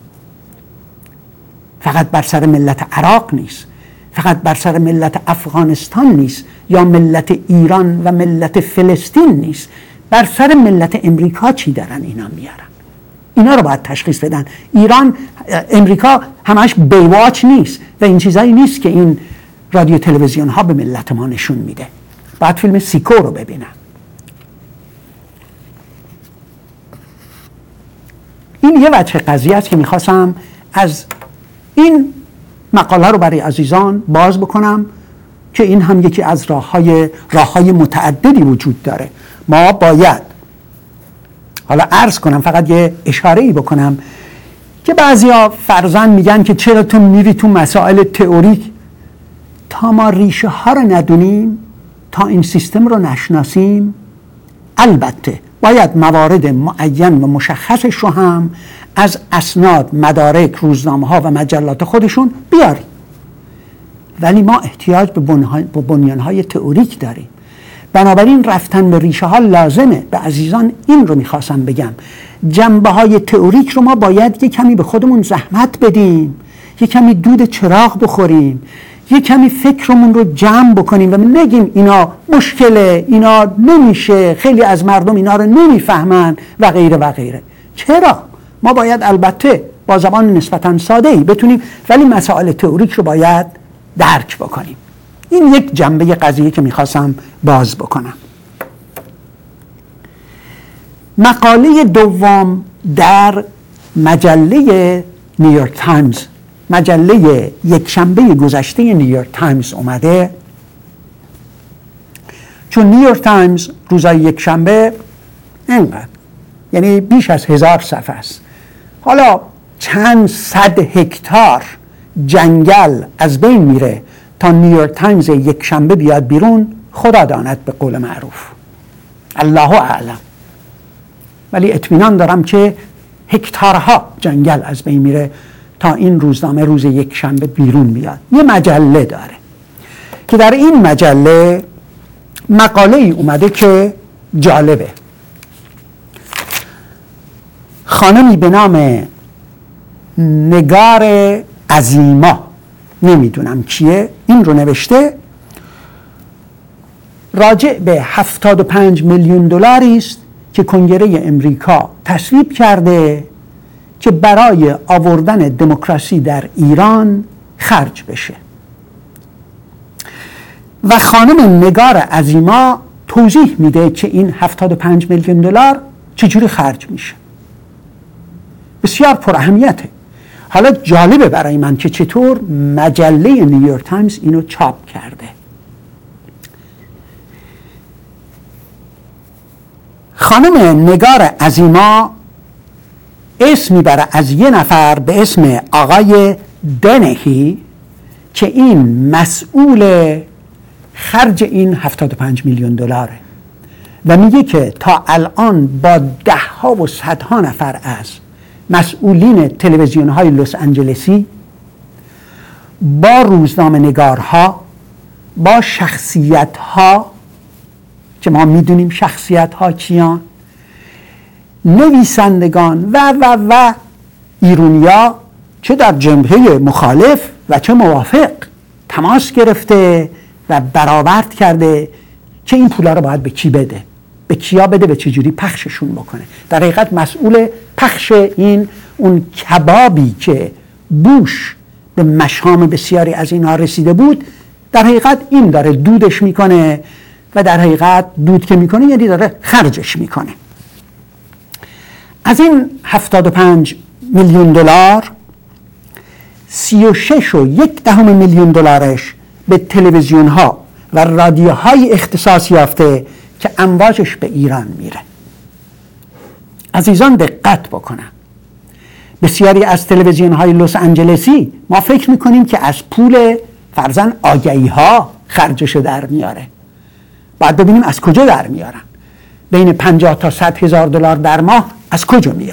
فقط بر سر ملت عراق نیست، فقط بر سر ملت افغانستان نیست یا ملت ایران و ملت فلسطین نیست، بر سر ملت امریکا چی دارن اینا میارن. اینا رو باید تشخیص بدن. ایران امریکا همش بیواچ نیست و این چیزایی نیست که این رادیو تلویزیون ها به ملت ما نشون میده. باید فیلم سیکو رو ببینن. این یه وجه قضیه است که میخواستم از این مقاله رو برای عزیزان باز بکنم که این هم یکی از راه‌های متعددی وجود داره. ما باید حالا عرض کنم، فقط یه اشاره‌ای بکنم که بعضیا فرضاً میگن که چرا تو میری تو مسائل تئوریک. تا ما ریشه ها رو ندونیم، تا این سیستم رو نشناسیم، البته باید موارد معین و مشخصش رو هم از اسناد، مدارک، روزنامه ها و مجلات خودشون بیاریم، ولی ما احتیاج به بنیان های تئوریک داریم. بنابراین رفتن به ریشه ها لازمه. به عزیزان این رو میخواستم بگم، جنبه های تئوریک رو ما باید یک کمی به خودمون زحمت بدیم، یک کمی دود چراغ بخوریم، یک کمی فکرمون رو جمع بکنیم و نگیم اینا مشکله، اینا نمیشه، خیلی از مردم اینا رو نمیفهمن و غیره و غیره. چرا؟ ما باید البته با زبان نسبتاً ساده‌ای بتونیم، ولی مسائل تئوریک رو باید درک بکنیم. این یک جنبه قضیه که میخواستم باز بکنم. مقاله دوم در مجله نیویورک تایمز، مجله یک شنبه گذشته نیویورک تایمز اومده، چون نیویورک تایمز روزای یک شنبه اینقدر، یعنی بیش از 1000 صفحه است. حالا چند صد هکتار جنگل از بین میره تا نیویورک تایمز یک شنبه بیاد بیرون، خدا داند به قول معروف، الله اعلم. ولی اطمینان دارم که هکتارها جنگل از بین میره تا این روزنامه روز یک شنبه بیرون بیاد. یه مجله داره که در این مجله مقاله ای اومده که جالبه. خانمی به نام نگار عظیما، نمیدونم کیه، این رو نوشته. راجع به 75 میلیون دلاری است که کنگره امریکا تصویب کرده که برای آوردن دموکراسی در ایران خرج بشه و خانم نگار عظیما توضیح میده که این 75 میلیون دلار چجوری خرج میشه. بسیار پر اهمیته. حالا جالبه برای من که چطور مجله نیویورک تایمز اینو چاپ کرده. خانم نگار عظیما اسم میبره از یه نفر به اسم آقای دنهی که این مسئول خرج این 75 میلیون دلاره و میگه که تا الان با 10 ها و 100 ها نفر از مسئولین تلویزیون های لس آنجلسی، با روزنامه نگارها، با شخصیت ها که ما میدونیم شخصیت ها کیان، نویسندگان و ایرونیا، چه در جنبه مخالف و چه موافق، تماس گرفته و برآورد کرده که این پولا رو باید به کی بده، به کیا بده، به چجوری پخششون بکنه. در حقیقت مسئول پخش این اون کبابی که بوش به مشام بسیاری از اینها رسیده بود، در حقیقت این داره دودش میکنه و در حقیقت دود که میکنه یعنی داره خرجش میکنه. از این 75 میلیون دلار 36.1 میلیون دلارش به تلویزیون ها و رادیوهای اختصاص یافته که امواجش به ایران میره. عزیزان دقت بکنن، بسیاری از تلویزیون های لس آنجلسی ما فکر میکنیم که از پول فرضاً آگهی ها خرجشو در میاره. باید ببینیم از کجا در میارن. بین 50 تا 100 هزار دلار در ماه از کجا میاد؟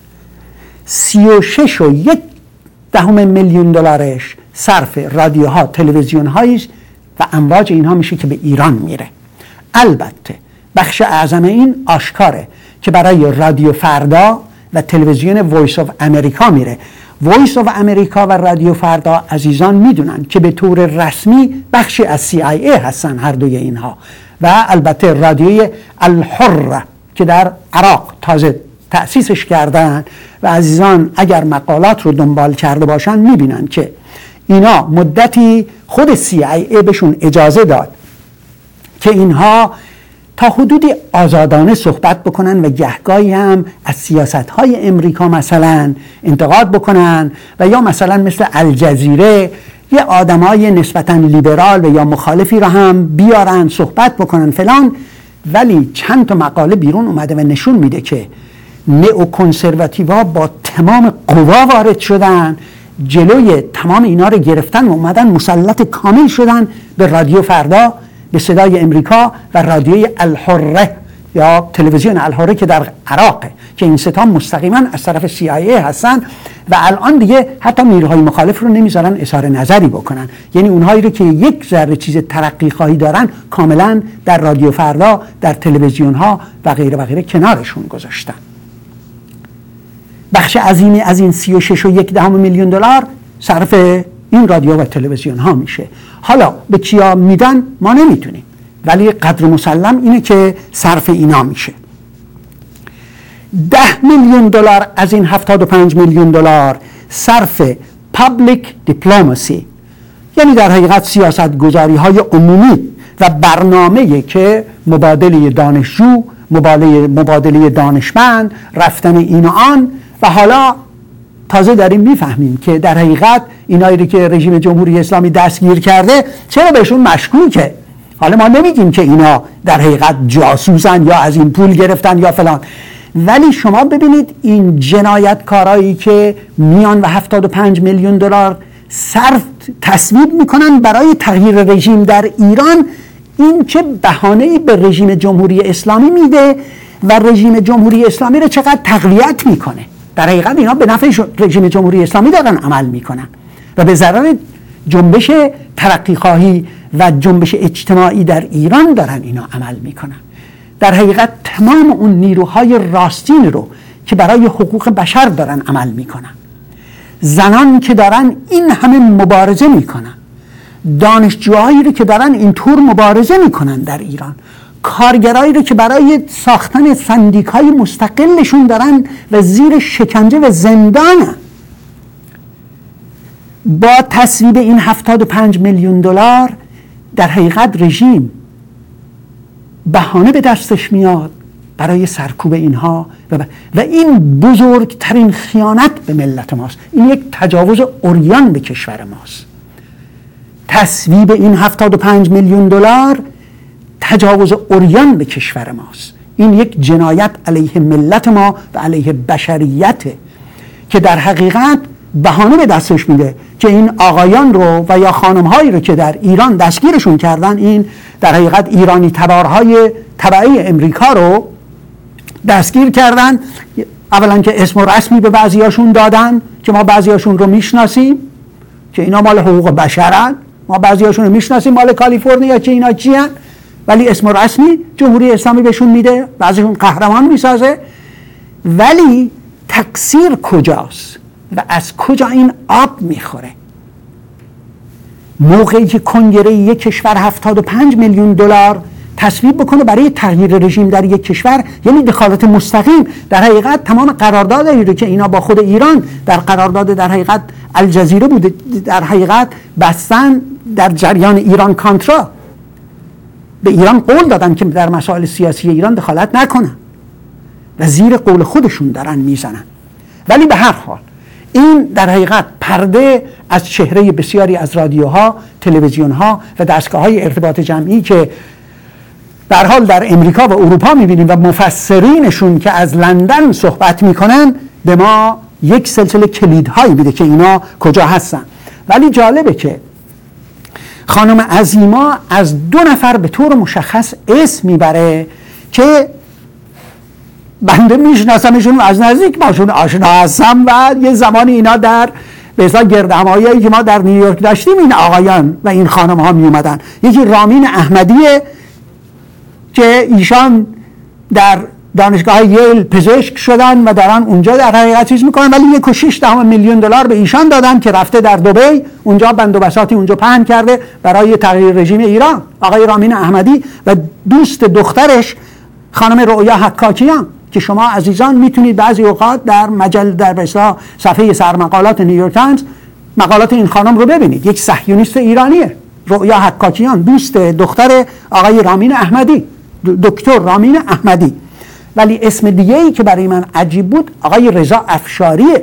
36.1 میلیون دلارش صرف رادیوها، تلویزیون هایی و امواج اینها میشه که به ایران میره. البته بخش اعظم این آشکاره که برای رادیو فردا و تلویزیون وایس آف امریکا میره. وایس آف امریکا و رادیو فردا عزیزان میدونن که به طور رسمی بخشی از CIA هستن هر دوی اینها، و البته رادیوی الحر که در عراق تازه تأسیسش کردن و عزیزان اگر مقالات رو دنبال کرده باشن میبینن که اینا مدتی خود CIA بهشون اجازه داد که اینها تا حدودی آزادانه صحبت بکنن و گهگاهی هم از سیاست‌های امریکا مثلا انتقاد بکنن و یا مثلا مثل الجزیره یه آدمای نسبتاً لیبرال و یا مخالفی را هم بیارن صحبت بکنن فلان. ولی چند تا مقاله بیرون اومده و نشون میده که نئوکنسرواتیوها با تمام قوا وارد شدن، جلوی تمام اینا رو گرفتن و اومدن مسلط کامل شدن به رادیو فردا، به صدای امریکا و رادیوی الحره یا تلویزیون الحره که در عراقه که این ستا مستقیما از طرف CIA هستن و الان دیگه حتی نیروهای مخالف رو نمیذارن اظهار نظری بکنن. یعنی اونهایی رو که یک ذره چیز ترقی خواهی دارن کاملا در رادیو فردا، در تلویزیون ها و غیره و غیره کنارشون گذاشتن. بخش عظیمی از این 36.1 میلیون دلار صرف این رادیو و تلویزیون ها میشه. حالا به کیا میدن ما نمیتونیم، ولی قدر مسلم اینه که صرف اینا میشه. 10 میلیون دلار از این 75 میلیون دلار صرف پابلیک دیپلماسی، یعنی در حقیقت سیاست گذاری های عمومی و برنامه‌ای که مبادله دانشجو، مبادله دانشمند، رفتن این و آن. و حالا تازه داریم میفهمیم که در حقیقت اینایی که رژیم جمهوری اسلامی دستگیر کرده چرا بهشون مشکوکه. حالا ما نمیگیم که اینا در حقیقت جاسوسن یا از این پول گرفتن یا فلان، ولی شما ببینید این جنایتکارایی که میان و 75 میلیون دلار صرف تصویب میکنن برای تغییر رژیم در ایران، این چه بهانه‌ای به رژیم جمهوری اسلامی میده و رژیم جمهوری اسلامی رو چقدر تقویت میکنه. در حقیقت اینا به نفع رژیم جمهوری اسلامی دارن عمل میکنن و به ضرر جنبش ترقی خواهی و جنبش اجتماعی در ایران دارن اینا عمل میکنن. در حقیقت تمام اون نیروهای راستین رو که برای حقوق بشر دارن عمل میکنن، زنان که دارن این همه مبارزه میکنن، دانشجوهایی رو که دارن اینطور مبارزه میکنن در ایران، کارگرایی رو که برای ساختن سندیکای مستقلشون دارن و زیر شکنجه و زندانن، با تصویب این 75 میلیون دلار در حقیقت رژیم بهانه به دستش میاد برای سرکوب اینها و این بزرگترین خیانت به ملت ماست. این یک تجاوز عریان به کشور ماست. تصویب این 75 میلیون دلار تجاوز عریان به کشور ماست. این یک جنایت علیه ملت ما و علیه بشریت که در حقیقت بهانه به دستش میده که این آقایان رو و یا خانم‌هایی رو که در ایران دستگیرشون کردن، این در حقیقت ایرانی تبارهای تبعی امریکا رو دستگیر کردن. اولا که اسم و رسمی به بعضیاشون دادن که ما بعضیاشون رو میشناسیم که اینا مال حقوق بشرن، ما بعضیاشون رو میشناسیم مال کالیفرنیا که اینا چیان، ولی اسم و رسمی جمهوری اسلامی بهشون میده، بعضیشون قهرمان میسازه. ولی تقصیر کجاست و از کجا این آب میخوره؟ موقعی که کنگره یک کشور 75 میلیون دلار تصویب بکنه برای تغییر رژیم در یک کشور، یعنی دخالت مستقیم. در حقیقت تمام قراردادی رو که اینا با خود ایران در قرارداد در حقیقت الجزیره بوده، در حقیقت بستن در جریان ایران کانترا، به ایران قول دادن که در مسائل سیاسی ایران دخالت نکنن و زیر قول خودشون دارن میزنن. ولی به هر حال این در حقیقت پرده از چهره بسیاری از رادیوها، تلویزیونها و دستگاه‌های ارتباط جمعی که در حال در امریکا و اروپا می‌بینیم و مفسرینشون که از لندن صحبت می‌کنن به ما یک سلسله کلیدهایی میده که اینا کجا هستن. ولی جالبه که خانم عظیما از 2 نفر به طور مشخص اسم میبره که بنده میشناسمشون و از نزدیک باشون آشنا هستم و یه زمانی اینا در به اصطلاح گردهمایی که ما در نیویورک داشتیم این آقایان و این خانم ها می اومدن. یکی رامین احمدیه که ایشان در دانشگاه ییل پزشک شدن و دارن اونجا در حقیقت چیز میکنن، ولی 1.6 میلیون دلار به ایشان دادن که رفته در دبی اونجا بند و بساطی اونجا پهن کرده برای تغییر رژیم ایران. آقای رامین احمدی و دوست دخترش خانم رؤیا حکاکیان که شما عزیزان میتونید بعضی اوقات در بسیار صفحه سرمقالات نیویورک تایمز مقالات این خانم رو ببینید. یک صهیونیست ایرانیه، رؤیا حکاکیان، دوست دختر آقای رامین احمدی، دکتر رامین احمدی. ولی اسم دیگه ای که برای من عجیب بود آقای رضا افشاریه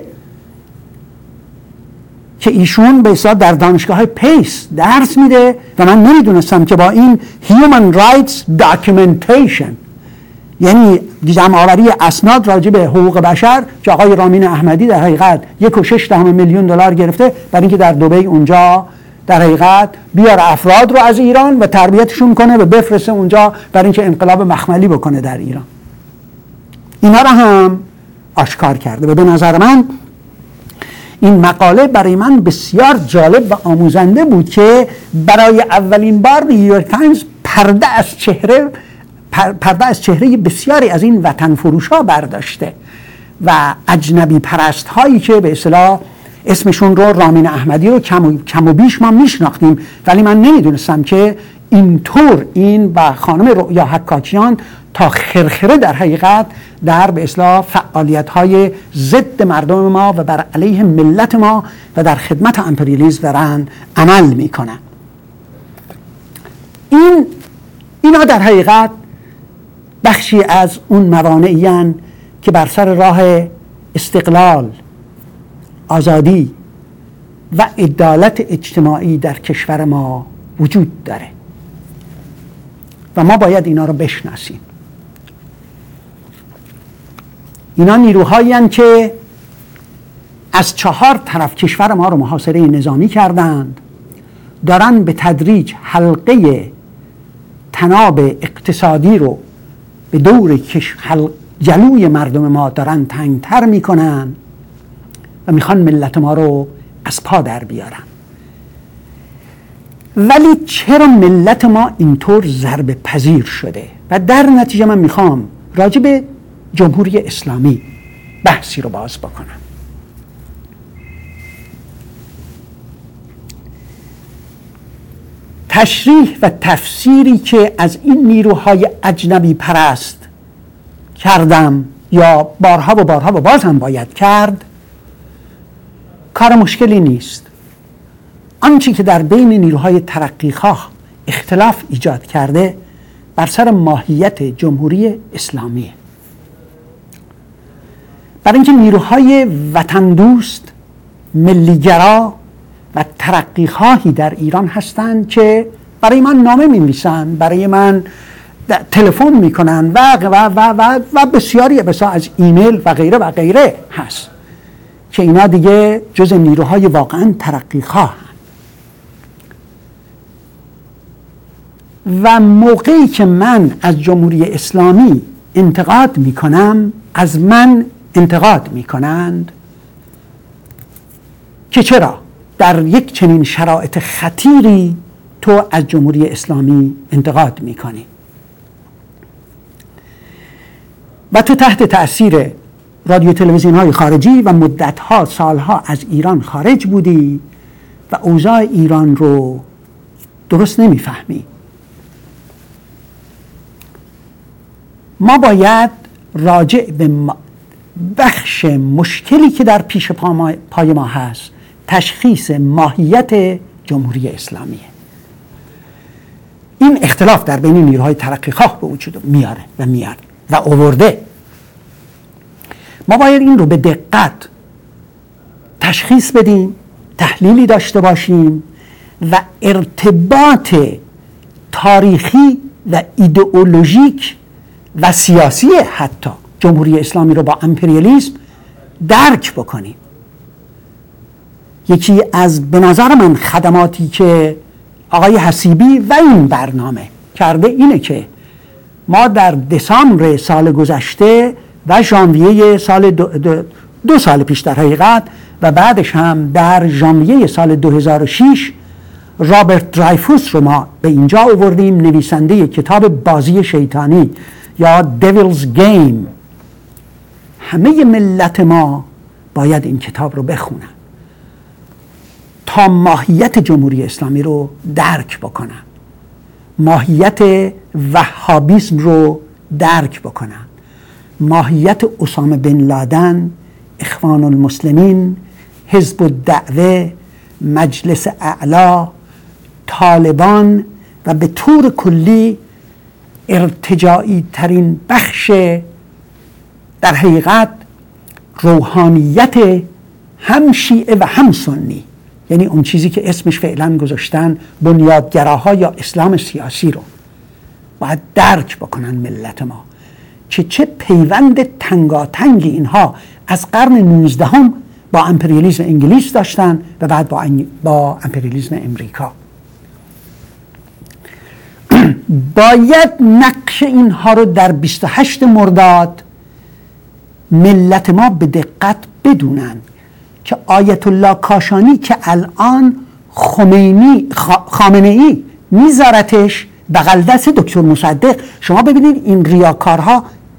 که ایشون به اصطلاح در دانشگاه پیس درس میده و من نمیدونستم که با این Human Rights Documentation، یعنی جمع‌آوری اسناد راجع به حقوق بشر، که آقای رامین احمدی در حقیقت 1.6 میلیون دلار گرفته برای اینکه در دبی اونجا در حقیقت بیار افراد رو از ایران و تربیتشون کنه و بفرسته اونجا برای اینکه انقلاب مخملی بکنه در ایران. اینا رو هم آشکار کرده و به نظر من این مقاله برای من بسیار جالب و آموزنده بود که برای اولین بار نیویورک تایمز پرده از چهره بسیاری از این وطن فروش ها برداشته و اجنبی پرست هایی که به اصطلاح اسمشون رو رامین احمدی رو کم و بیش ما میشناختیم، ولی من نمیدونستم که اینطور این و خانم رؤیا حکاکیان تا خرخره در حقیقت در به اصطلاح فعالیت های ضد مردم ما و بر علیه ملت ما و در خدمت امپریالیسم دارن عمل میکنن. اینا در حقیقت بخشی از اون موانعی هستند که بر سر راه استقلال، آزادی و عدالت اجتماعی در کشور ما وجود داره و ما باید اینا رو بشناسیم. اینا نیروهایی هستند که از 4 طرف کشور ما رو محاصره نظامی کردند، دارن به تدریج حلقه تناب اقتصادی رو به دور جلوی مردم ما دارن تنگتر میکنن و میخوان ملت ما رو از پا در بیارن. ولی چرا ملت ما اینطور ضربه پذیر شده؟ و در نتیجه من میخوام راجع به جمهوری اسلامی بحثی رو باز بکنم. تشریح و تفسیری که از این نیروهای اجنبی پرست کردم یا بارها و بارها و باز هم باید کرد کار مشکلی نیست. آنچه که در بین نیروهای ترقیخواه اختلاف ایجاد کرده بر سر ماهیت جمهوری اسلامیه. برای اینکه نیروهای وطن دوست، ملیگرا و ترقیخواهی در ایران هستند که برای من نامه می‌نویسن، برای من تلفن میکنن و بسیاری از ایمیل و غیره و غیره هست که اینا دیگه جز نیروهای واقعا ترقیخواه. و موقعی که من از جمهوری اسلامی انتقاد میکنم، از من انتقاد میکنند که چرا در یک چنین شرایط خطیری تو از جمهوری اسلامی انتقاد میکنی و تو تحت تأثیر رادیو تلویزیون های خارجی و مدتها سالها از ایران خارج بودی و اوضاع ایران رو درست نمیفهمی. ما باید راجع به بخش مشکلی که در پیش پای ما هست تشخیص ماهیت جمهوری اسلامیه. این اختلاف در بین نیروهای ترقیخواه به وجود میاره و آورده. ما باید این رو به دقت تشخیص بدیم، تحلیلی داشته باشیم و ارتباط تاریخی و ایدئولوژیک و سیاسی حتی جمهوری اسلامی رو با امپریالیسم درک بکنیم. یکی از به نظر من خدماتی که آقای حسیبی و این برنامه کرده اینه که ما در دسامبر سال گذشته و ژانویه سال دو سال پیش در حقیقت و بعدش هم در ژانویه سال 2006 رابرت درایفوس رو ما به اینجا آوردیم، نویسنده کتاب بازی شیطانی یا دیویلز گیم. همه ملت ما باید این کتاب رو بخونن تا ماهیت جمهوری اسلامی رو درک بکنن، ماهیت وهابیسم رو درک بکنن، ماهیت اسامه بن لادن، اخوان المسلمین، حزب الدعوه، مجلس اعلی، طالبان و به طور کلی ارتجاعی ترین بخش در حقیقت روحانیت هم شیعه و هم سنی، یعنی اون چیزی که اسمش فعلا گذاشتن بنیادگراها یا اسلام سیاسی رو باید درک بکنن ملت ما که چه پیوند تنگاتنگی اینها از قرن 19 با امپریالیسم انگلیس داشتن و بعد با امپریالیسم امریکا. باید نقش اینها رو در 28 مرداد ملت ما به دقت بدونن که آیت الله کاشانی که الان خامنه ای میذارتش بغل دست دکتر مصدق. شما ببینید این ریاکارها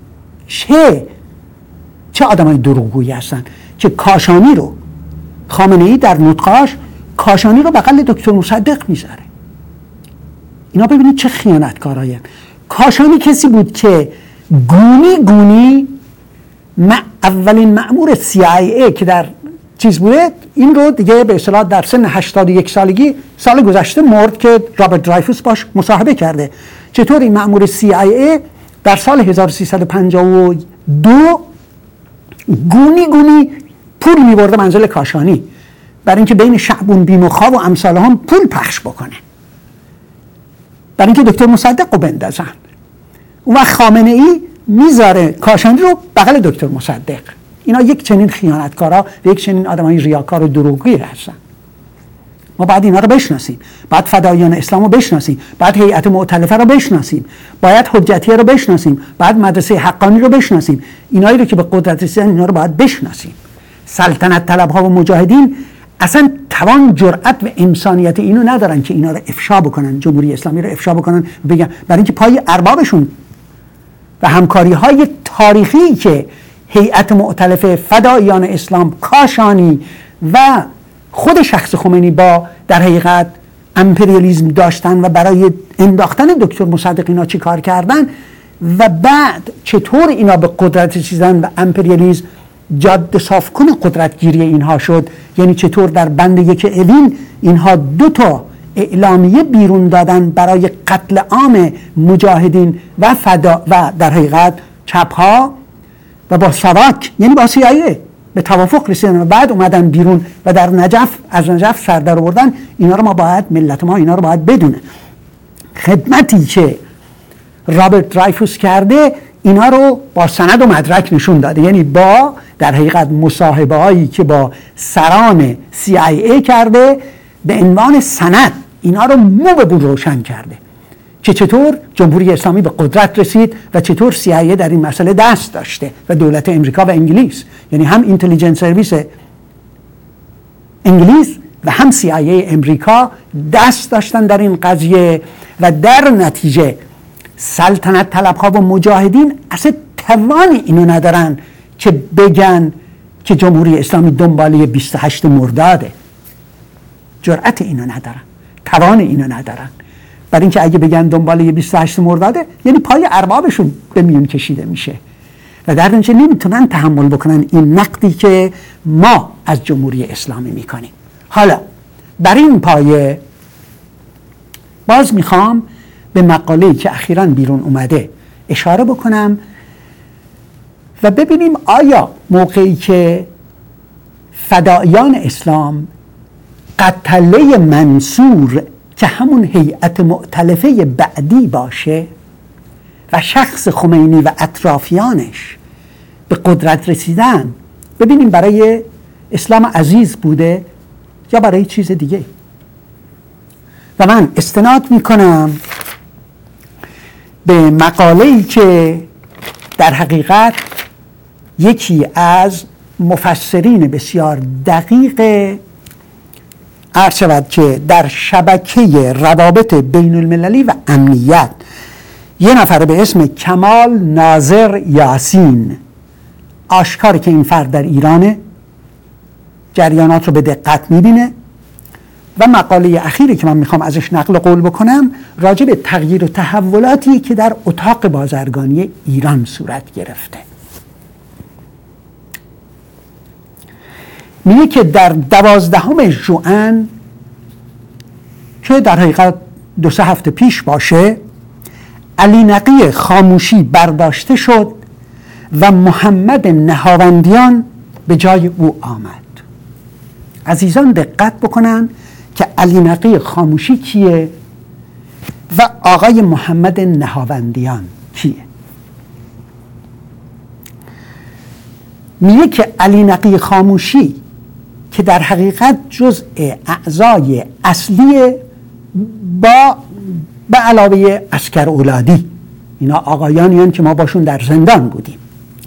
چه آدمای دروغگویی هستن که کاشانی رو خامنه ای در نطقاش کاشانی رو بغل دکتر مصدق میذاره. اینا ببینید چه خیانتکارایی. کاشانی کسی بود که گونی اولین مأمور CIA که در چیز بوده، این رو دیگه به اصطلاح در سن 81 سالگی سال گذشته مرد که رابرت درایفوس باش مصاحبه کرده. چطور این مأمور CIA در سال 1352 گونی پول می‌برده منزل کاشانی برای اینکه بین شعبون بیمخا و امثال هم پول پخش بکنه، برای اینکه دکتر مصدق رو بندازن. اون وقت خامنه ای میذاره کاشانی رو بغل دکتر مصدق. اینا یک چنین خیانتکارا و یک چنین آدمای ریاکار و دروغگویی هستن. ما باید اینا رو بشناسیم، باید فدایان اسلام رو بشناسیم، باید هیئت مؤتلفه رو بشناسیم، باید حجتیه رو بشناسیم، باید مدرسه حقانی رو بشناسیم. اینایی رو که به قدرت رسیدن اینا رو باید بشناسیم. سلطنت طلبها و مجاهدین اصلا توان، جرأت و انسانیت اینو ندارن که اینا رو افشا بکنن، جمهوری اسلامی رو افشا بکنن و بگن، برای اینکه پای اربابشون و همکاری های تاریخی که هیئت مؤتلفه، فدایان اسلام، کاشانی و خود شخص خمینی با در حقیقت امپریالیسم داشتن و برای انداختن دکتر مصدق اینا چی کار کردن و بعد چطور اینا به قدرت رسیدن و امپریالیسم جاده صاف کنه قدرتگیری اینها شد. یعنی چطور در بند 1 اوین اینها 2 اعلامیه بیرون دادن برای قتل عام مجاهدین و فدا و در حقیقت چپها و با سواک، یعنی با CIA به توافق رسیدن و بعد اومدن بیرون و در از نجف سر در آوردن. اینا رو ما باید، ملت ما اینا رو باید بدونه. خدمتی که رابرت درایفوس کرده اینا رو با سند و مدرک نشون داده، یعنی با در حقیقت مصاحبه هایی که با سران CIA کرده به عنوان سند اینا رو مو به بو روشن کرده که چطور جمهوری اسلامی به قدرت رسید و چطور CIA در این مسئله دست داشته و دولت امریکا و انگلیس، یعنی هم اینتلیجنس سرویس انگلیس و هم CIA امریکا دست داشتن در این قضیه و در نتیجه سلطنت طلبها و مجاهدین اصلا توان اینو ندارن که بگن که جمهوری اسلامی دنباله 28 مرداده. جرأت اینو ندارن، توان اینو ندارن برای اینکه اگه بگن دنبال یه 28 مرداده یعنی پای اربابشون به میون کشیده میشه و در نتیجه نمیتونن تحمل بکنن این نقدی که ما از جمهوری اسلامی میکنیم. حالا بر این پایه باز میخوام به مقاله‌ای که اخیراً بیرون اومده اشاره بکنم و ببینیم آیا موقعی که فدایان اسلام قتله منصور که همون هیئت مؤتلفه بعدی باشه و شخص خمینی و اطرافیانش به قدرت رسیدن، ببینیم برای اسلام عزیز بوده یا برای چیز دیگه. و من استناد میکنم به مقاله‌ای که در حقیقت یکی از مفسرین بسیار دقیق عرض شود که در شبکه روابط بین المللی و امنیت، یه نفر به اسم کمال ناظر یاسین، آشکاره که این فرد در ایرانه، جریانات رو به دقت میبینه و مقاله اخیری که من میخوام ازش نقل قول بکنم راجع به تغییر و تحولاتی که در اتاق بازرگانی ایران صورت گرفته. میگه که در 12 ژوئن که در حقیقت 2-3 هفته پیش باشه، علی نقی خاموشی برداشته شد و محمد نهاوندیان به جای او آمد. عزیزان دقت بکنن که علی نقی خاموشی کیه و آقای محمد نهاوندیان کیه. میگه که علی نقی خاموشی که در حقیقت جزء اعضای اصلی به علاوه عسکر اولادی، اینا آقایانی هستند که ما باشون در زندان بودیم،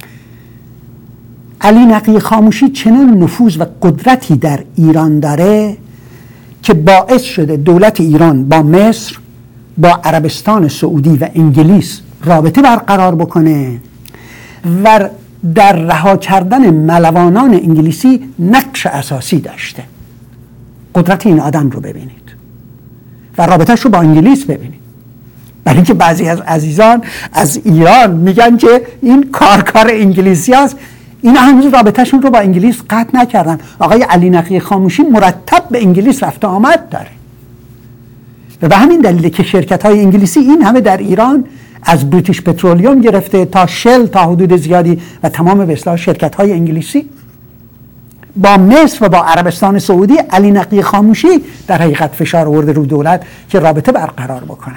علی نقی خاموشی چنان نفوذ و قدرتی در ایران داره که باعث شده دولت ایران با مصر، با عربستان سعودی و انگلیس رابطه برقرار بکنه و در رها کردن ملوانان انگلیسی نقش اساسی داشته. قدرت این آدم رو ببینید و رابطهش رو با انگلیس ببینید. برای اینکه بعضی از عزیزان از ایران میگن که این کار انگلیسی هست، اینا هنوز رابطهشون رو با انگلیس قطع نکردن. آقای علی نقی خاموشی مرتب به انگلیس رفت آمد داره و به همین دلیل که شرکت‌های انگلیسی این همه در ایران از بریتیش پترولیوم گرفته تا شل تا حدود زیادی و تمام به اصطلاح شرکت‌های انگلیسی با مصر و با عربستان سعودی، علی نقی خاموشی در حقیقت فشار آورده رو دولت که رابطه برقرار بکنن.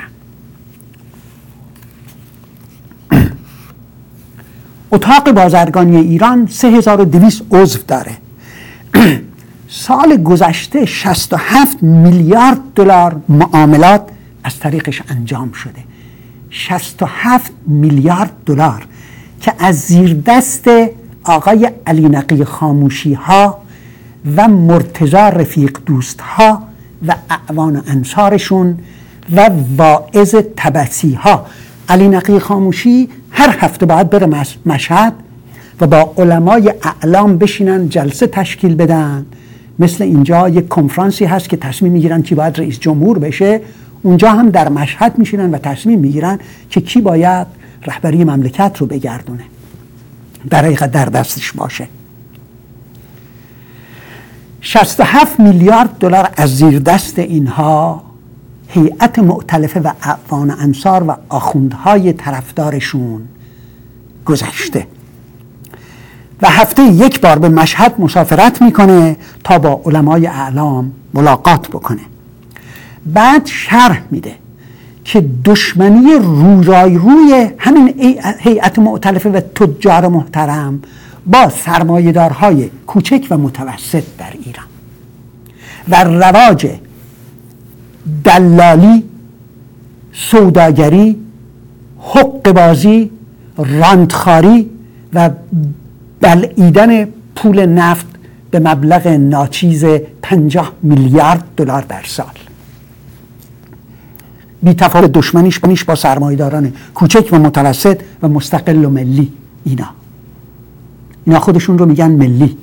اتاق بازرگانی ایران 3200 عضو داره. سال گذشته 67 میلیارد دلار معاملات از طریقش انجام شده. 67 میلیارد دلار که از زیر دست آقای علی نقی خاموشی ها و مرتضی رفیق دوست ها و اعوان و انصارشون و واعظ تبسی ها. علی نقی خاموشی هر هفته باید بره مشهد و با علمای اعلام بشینن جلسه تشکیل بدن. مثل اینجا یک کنفرانسی هست که تصمیم میگیرن کی باید رئیس جمهور بشه، اونجا هم در مشهد میشینن و تصمیم میگیرن که کی باید رهبری مملکت رو بگردونه، در حقیقت در دستش باشه. 67 میلیارد دلار از زیر دست اینها هیئت مؤتلفه و اعوان انصار و آخوندهای طرفدارشون گذشته و هفته یک بار به مشهد مسافرت میکنه تا با علمای اعلام ملاقات بکنه. بعد شرح میده که دشمنی روی همین هیئت مؤتلفه و تجار محترم با سرمایه‌دارهای کوچک و متوسط در ایران و رواج دلالی، سوداگری، حقه بازی، رانتخاری و بلعیدن پول نفت به مبلغ ناچیز 50 میلیارد دلار در سال. بی تفاوت دشمنیش با سرمایه‌داران کوچک و متوسط و مستقل و ملی. اینا خودشون رو میگن ملی.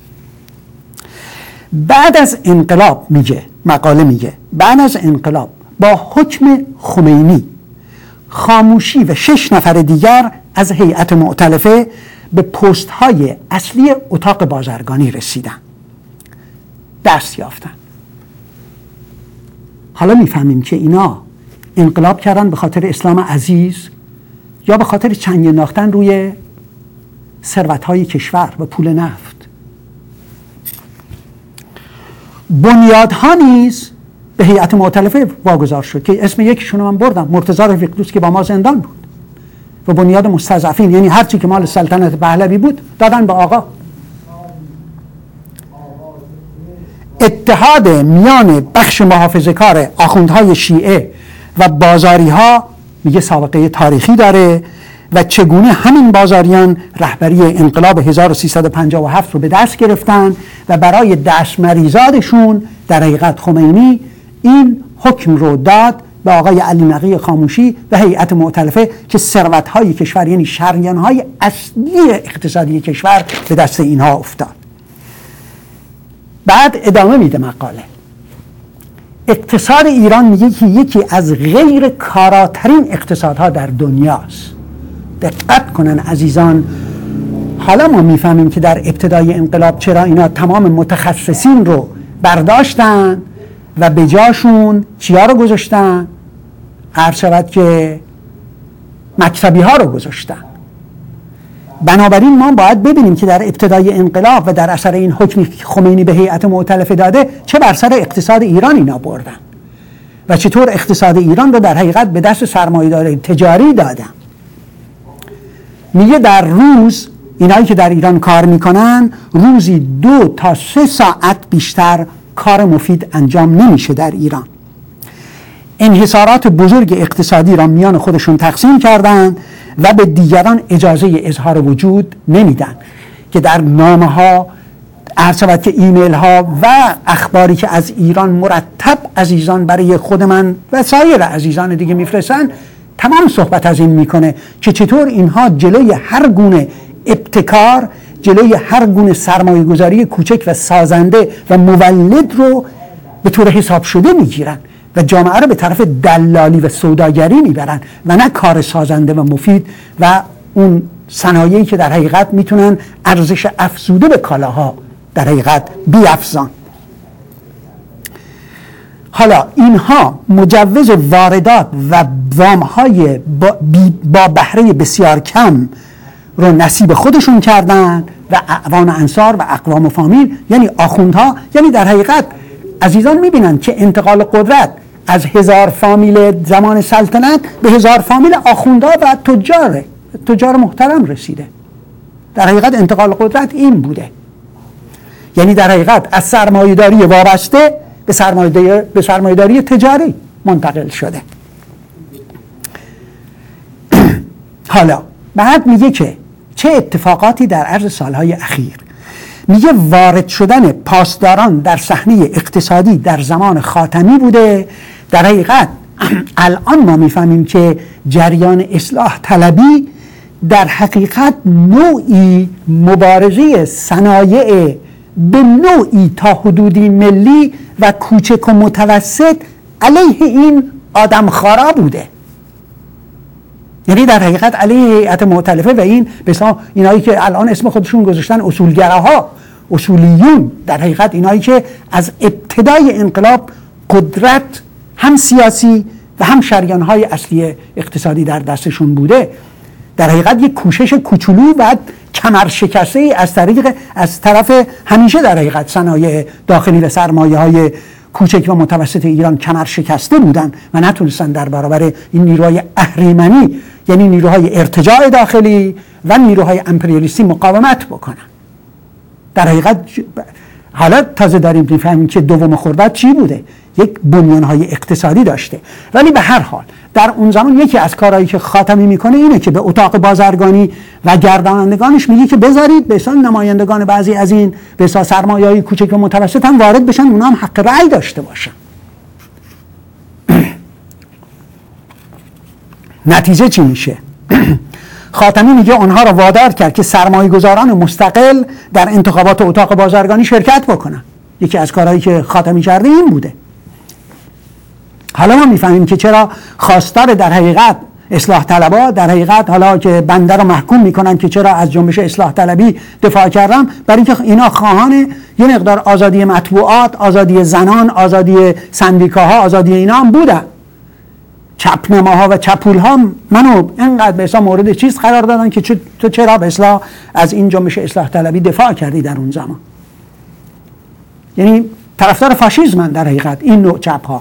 بعد از انقلاب، مقاله میگه بعد از انقلاب با حکم خمینی خاموشی و 6 نفر دیگر از هیئت مؤتلفه به پست های اصلی اتاق بازرگانی رسیدن، دست یافتن. حالا میفهمیم که اینا انقلاب کردن به خاطر اسلام عزیز یا به خاطر چنگ انداختن روی ثروت‌های کشور و پول نفت. بنیادها نیز به هیئت مؤتلفه واگذار شد که اسم یکیشون من بردم، مرتضی رفیق‌دوست که با ما زندان بود. و بنیاد مستضعفین، یعنی هر چی که مال سلطنت پهلوی بود دادن به آقا. اتحاد میان بخش محافظه‌کار آخوندهای شیعه و بازاری‌ها میگه سابقه تاریخی داره و چگونه همین بازاریان رهبری انقلاب 1357 رو به دست گرفتن و برای دست مریزادشون در حقیقت خمینی این حکم رو داد به آقای علی نقی خاموشی و هیئت مؤتلفه که ثروت‌های کشور، یعنی شریان‌های اصلی اقتصادی کشور، به دست اینها افتاد. بعد ادامه میده مقاله. اقتصاد ایران میگه که یکی از غیر کاراترین اقتصادها در دنیاست. دقت کنن عزیزان، حالا ما میفهمیم که در ابتدای انقلاب چرا اینا تمام متخصصین رو برداشتن و به جاشون چیا رو گذاشتن؟ عرض شود که مکتبی ها رو گذاشتن. بنابراین ما باید ببینیم که در ابتدای انقلاب و در اثر این حکمی که خمینی به هیئت مؤتلفه داده چه بر سر اقتصاد ایران اینا بردن و چطور اقتصاد ایران رو در حقیقت به دست سرمایه‌داری تجاری دادن. میگه در روز اینایی که در ایران کار میکنن روزی 2 تا 3 ساعت بیشتر کار مفید انجام نمیشه در ایران. انحصارات بزرگ اقتصادی را میان خودشون تقسیم کردند و به دیگران اجازه اظهار وجود نمیدن که در نامه ها، عرض که ایمیل ها و اخباری که از ایران مرتب عزیزان برای خود من و سایر عزیزان دیگه میفرستن تمام صحبت از این میکنه که چطور اینها جلوی هر گونه ابتکار، جلوی هر گونه سرمایه گذاری کوچک و سازنده و مولد رو به طور حساب شده میگیرن و جامعه رو به طرف دلالی و سوداگری میبرن و نه کار سازنده و مفید و اون صنایعی که در حقیقت میتونن ارزش افزوده به کالاها در حقیقت بیافزان. حالا اینها مجوز واردات و وامهای با بهره بسیار کم رو نصیب خودشون کردن و اعوان انصار و اقوام و فامیل، یعنی آخوندها، یعنی در حقیقت عزیزان میبینن که انتقال قدرت از 1000 فامیل زمان سلطنت به 1000 فامیل آخوندها و تجار محترم رسیده. در حقیقت انتقال قدرت این بوده، یعنی در حقیقت از سرمایه‌داری وابسته به سرمایه‌داری تجاری منتقل شده. حالا بعد میگه که چه اتفاقاتی در عرض سالهای اخیر، میگه وارد شدن پاسداران در صحنه اقتصادی در زمان خاتمی بوده. در حقیقت الان ما میفهمیم که جریان اصلاح طلبی در حقیقت نوعی مبارزه صنایع به نوعی تا حدودی ملی و کوچک و متوسط علیه این آدمخوارا بوده، یعنی در حقیقت علیه هیئت مؤتلفه و این مثلا اینایی که الان اسم خودشون گذاشتن اصولگراها، اصولیون، در حقیقت اینایی که از ابتدای انقلاب قدرت هم سیاسی و هم شریانهای اصلی اقتصادی در دستشون بوده. در حقیقت یک کوشش کوچولو و کمر شکسته از طرف همیشه در حقیقت صنایع داخلی و سرمایه های کوچک و متوسط ایران کمر شکسته بودن و نتونستن در برابر این نیروهای اهریمنی، یعنی نیروهای ارتجاع داخلی و نیروهای امپریالیستی مقاومت بکنن. در حقیقت حالا تازه داریم میفهمیم که دوم خرداد چی بوده، یک بنیانهای اقتصادی داشته. ولی به هر حال در اون زمان یکی از کارهایی که خاتمی میکنه اینه که به اتاق بازرگانی و گردانندگانش میگه که بذارید به حساب نمایندگان بعضی از این به حساب سرمایه‌های کوچک و متوسط هم وارد بشن، اونا هم حق رأی داشته باشن. نتیجه چی میشه؟ خاتمی میگه اونها را وادار کرد که سرمایه‌گذاران مستقل در انتخابات اتاق بازرگانی شرکت بکنن. یکی از کارهایی که خاتمی کرده این بوده. حالا ما میفهمیم که چرا خواستار در حقیقت اصلاح طلبها در حقیقت حالا که بنده رو محکوم میکنن که چرا از جنبش اصلاح طلبی دفاع کردم، برای اینکه اینا خواهان یه مقدار آزادی مطبوعات، آزادی زنان، آزادی سندیکاها، آزادی اینا هم بودن. چپنماها و چپولها منو اینقدر به اصلا مورد چیز قرار دادن که تو چرا به اصلاح از این جنبش اصلاح طلبی دفاع کردی در اون زمان. یعنی طرفدار فاشیسم در حقیقت این نوع چپها.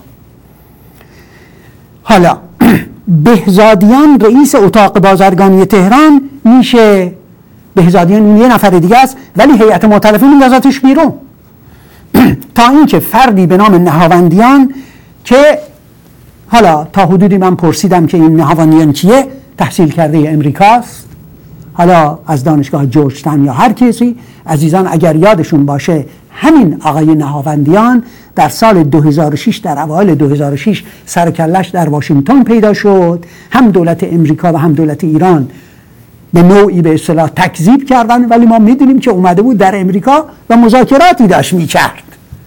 حالا بهزادیان رئیس اتاق بازرگانی تهران میشه، بهزادیان یه نفر دیگه است ولی هیئت مؤتلفه میندازتش بیرون تا اینکه فردی به نام نهاوندیان که حالا تا حدودی من پرسیدم که این نهاوندیان کیه، تحصیل کرده امریکاست، حالا از دانشگاه جورجتاون یا هر کسی. عزیزان اگر یادشون باشه همین آقای نهاوندیان در سال 2006 در اوایل 2006 سر کلش در واشنگتن پیدا شد. هم دولت امریکا و هم دولت ایران به نوعی به اصطلاح تکذیب کردن، ولی ما میدونیم که اومده بود در امریکا و مذاکراتی داشت میکرد.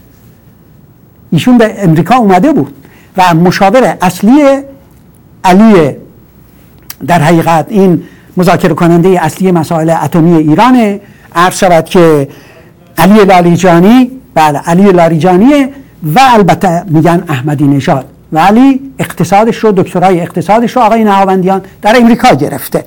ایشون به امریکا اومده بود و مشاور اصلی علی، در حقیقت این مذاکره کننده اصلی مسائل اتمی ایرانه. عرض شود که علی لاریجانی، بله علی لاریجانیه و البته میگن احمدی نژاد، ولی اقتصادش رو، دکترای اقتصادش رو آقای نهاوندیان در امریکا گرفته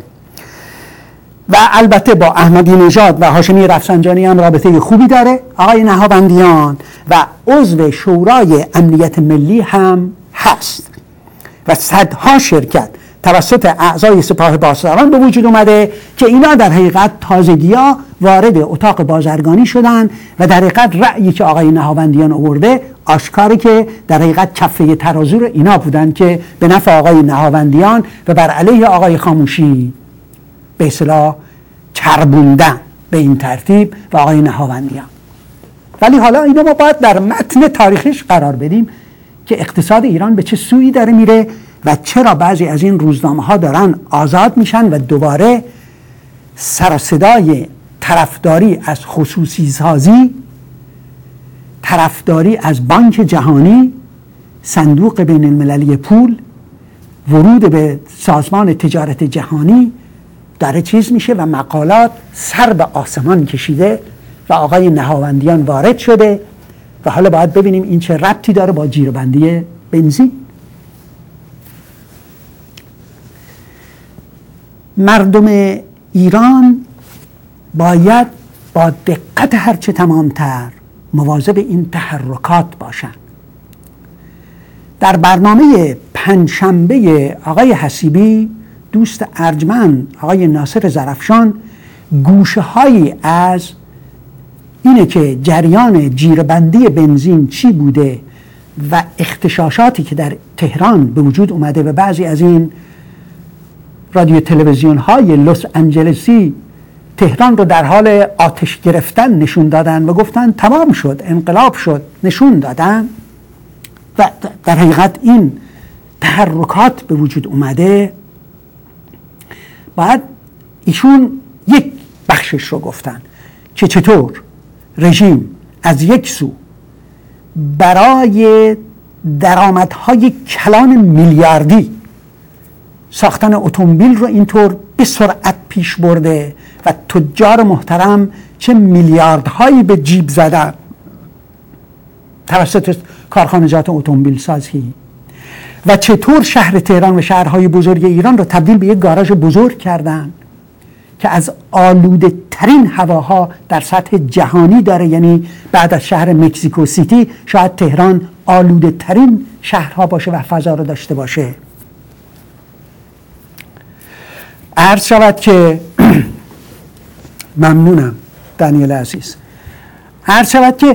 و البته با احمدی نژاد و هاشمی رفسنجانی هم رابطه خوبی داره آقای نهاوندیان و عضو شورای امنیت ملی هم هست و صدها شرکت توسط اعضای سپاه پاسداران به وجود اومده که اینا در حقیقت تازگی‌ها وارد اتاق بازرگانی شدن و در حقیقت رأیی که آقای نهاوندیان آورده آشکاره که در حقیقت کفه ترازو رو اینا بودن که به نفع آقای نهاوندیان و بر علیه آقای خاموشی به اصطلاح چربوندن به این ترتیب و آقای نهاوندیان. ولی حالا اینا ما باید در متن تاریخیش قرار بدیم که اقتصاد ایران به چه سویی داره میره و چرا بعضی از این روزنامه ها دارن آزاد میشن و دوباره سر و صدای طرفداری از خصوصی سازی، طرفداری از بانک جهانی، صندوق بین المللی پول، ورود به سازمان تجارت جهانی داره چیز میشه و مقالات سر به آسمان کشیده و آقای نهاوندیان وارد شده و حالا باید ببینیم این چه ربطی داره با جیره‌بندی بنزین. مردم ایران باید با دقت هرچه تمامتر مواظب این تحرکات باشند. در برنامه پنجشنبه آقای حسیبی دوست ارجمند آقای ناصر زرفشان گوشه هایی از اینه که جریان جیره‌بندی بنزین چی بوده و اغتشاشاتی که در تهران به وجود اومده و بعضی از این رادیو تلویزیون های لس آنجلسی تهران رو در حال آتش گرفتن نشون دادن و گفتن تمام شد، انقلاب شد، نشون دادن و در حقیقت این تحرکات به وجود اومده. بعد ایشون یک بخشش رو گفتن که چطور رژیم از یک سو برای درآمدهای کلان میلیاردی ساختن اتومبیل رو اینطور به سرعت پیش برده و تجار محترم چه میلیاردهایی به جیب زدن توسط کارخانجات اتومبیل سازی و چطور شهر تهران و شهرهای بزرگ ایران رو تبدیل به یک گاراژ بزرگ کردن که از آلوده ترین هواها در سطح جهانی داره. یعنی بعد از شهر مکزیکو سیتی شاید تهران آلوده ترین شهرها باشه و فضا رو داشته باشه. عرض شود که ممنونم دانیل عزیز. عرض شود که